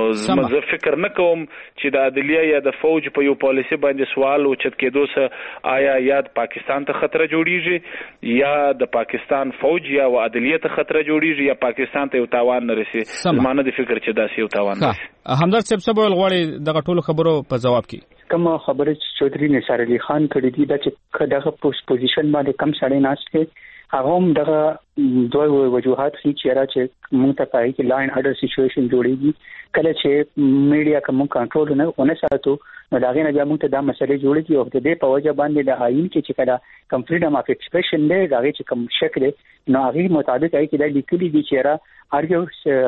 زه فکر نه کوم چې د عدلیه یا د فوج په یو پالیسی باندې سوال اوچت کېدو سره آیا یا پاکستان ته خطر جوړیږي یا د پاکستان فوج یا عدلیه ته خطر جوړیږي یا پاکستان ته یو تاوان نه رسي. زمانه د فکر چې داسې یو تاوان نه رسي. همدرد صاحب څه ویل غواړي دغه ټولو خبرو په جواب کې؟ کوم خبره چې چودري نثار علي خان کړې دي دا چې دغه پوزیشن باندې کم سړی ناشته هغه هم دغه دوه وجوهات هي چې را چې مونږ ته پای کې لاین اډر سچويشن جوړيږي کله چې میډیا کوم کنټرول نه ونه ساتو نو دا غي نه بیا مونږ ته دا مسلې جوړيږي او د دې په وجه باندې د آئین کې چې کله کم فریډم اف ایکسپریشن دی دا غي چې کوم شکل نو هغه مطابق ای کې دا لیکلي دي چې را اړیو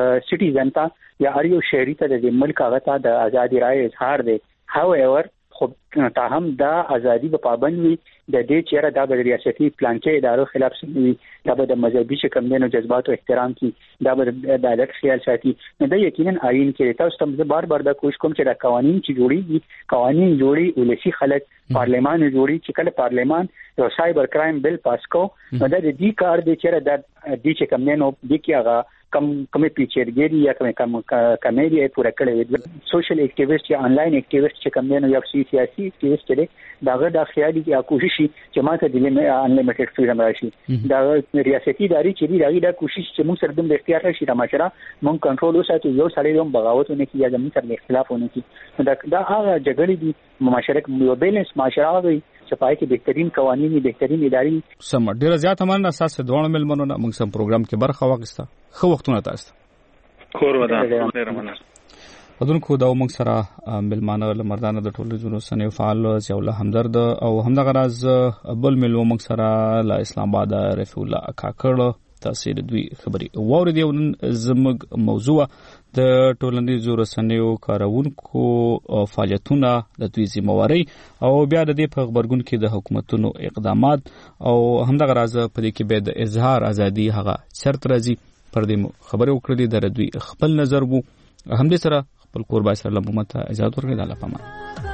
سټیزن تا یا اړیو شهري ته د ملک هغه ته د ازادي رائے اظهار دی. هاو ایور خو تاهم دا ازادي په پابند وي د دې چیرې دا د ریاستي پلان کې ادارو خلاف سوي دا به د مذهبي شکمنو جذبات او احترام کی دا به د عدالت خیال ساتي. نو دا یقینا آئین کې تاسو ته بار بار دا کوشش کوم چې دا قوانين چې جوړي قوانين جوړي ولسی خلک پارلیمان جوړي چې کله پارلیمان یو سایبر کرایم بل پاس کو نو دا دې کار دی چې دا دې چې کمنو د کیغه کم کمې پیچرګری یا کمې کم کمیډي پورا کړې سوشل اکټیویسټ یا انلاین اکټیویسټ چې کمنو یا سیاسي اکټیویسټ دي داغه د خیالي یا کوشش چې ماته د انلیمیټډ فریډم راشي دا ریاستي اداري چې دی دا کوشش چې موږ سره د اختیار راشي د مشره موږ کنټرول وساتو یو سړی هم بغاوتونه کوي یا د موږ سره اختلافونه کوي دا دا هغه جګړې دي معاشره یو بیلنس معاشره وي چې پای کې بهترین قوانين بهترین اداري سم ډیر زیات مننه اساس دوه ملمنو نه موږ سم پروګرام کې برخه واغسته خو وختونه تاسو کور ودا ډیر مننه. ودونکو دا موږ سره ملمانه لمردانه د ټولنیزو رسنیو فعال ضیاء الله همدرد او همدغه راز بل ملو موږ سره له اسلام آباد رفیع الله کاکړ تاثیر دوی خبري ووري دی نن زموږ موضوع د ټولنیزو رسنیو کارونکو فعالیتونه د دوی ذمہواری او بیا د دې په خبرګون کې د حکومتونو اقدامات او همدغه راز په دې کې به د اظهار ازادي هغه شرط راځي پر دې خبرو کړې د دوی خپل نظر وو هم دې سره خپل قربای سره لمته اجازه ورکړه الله پامان.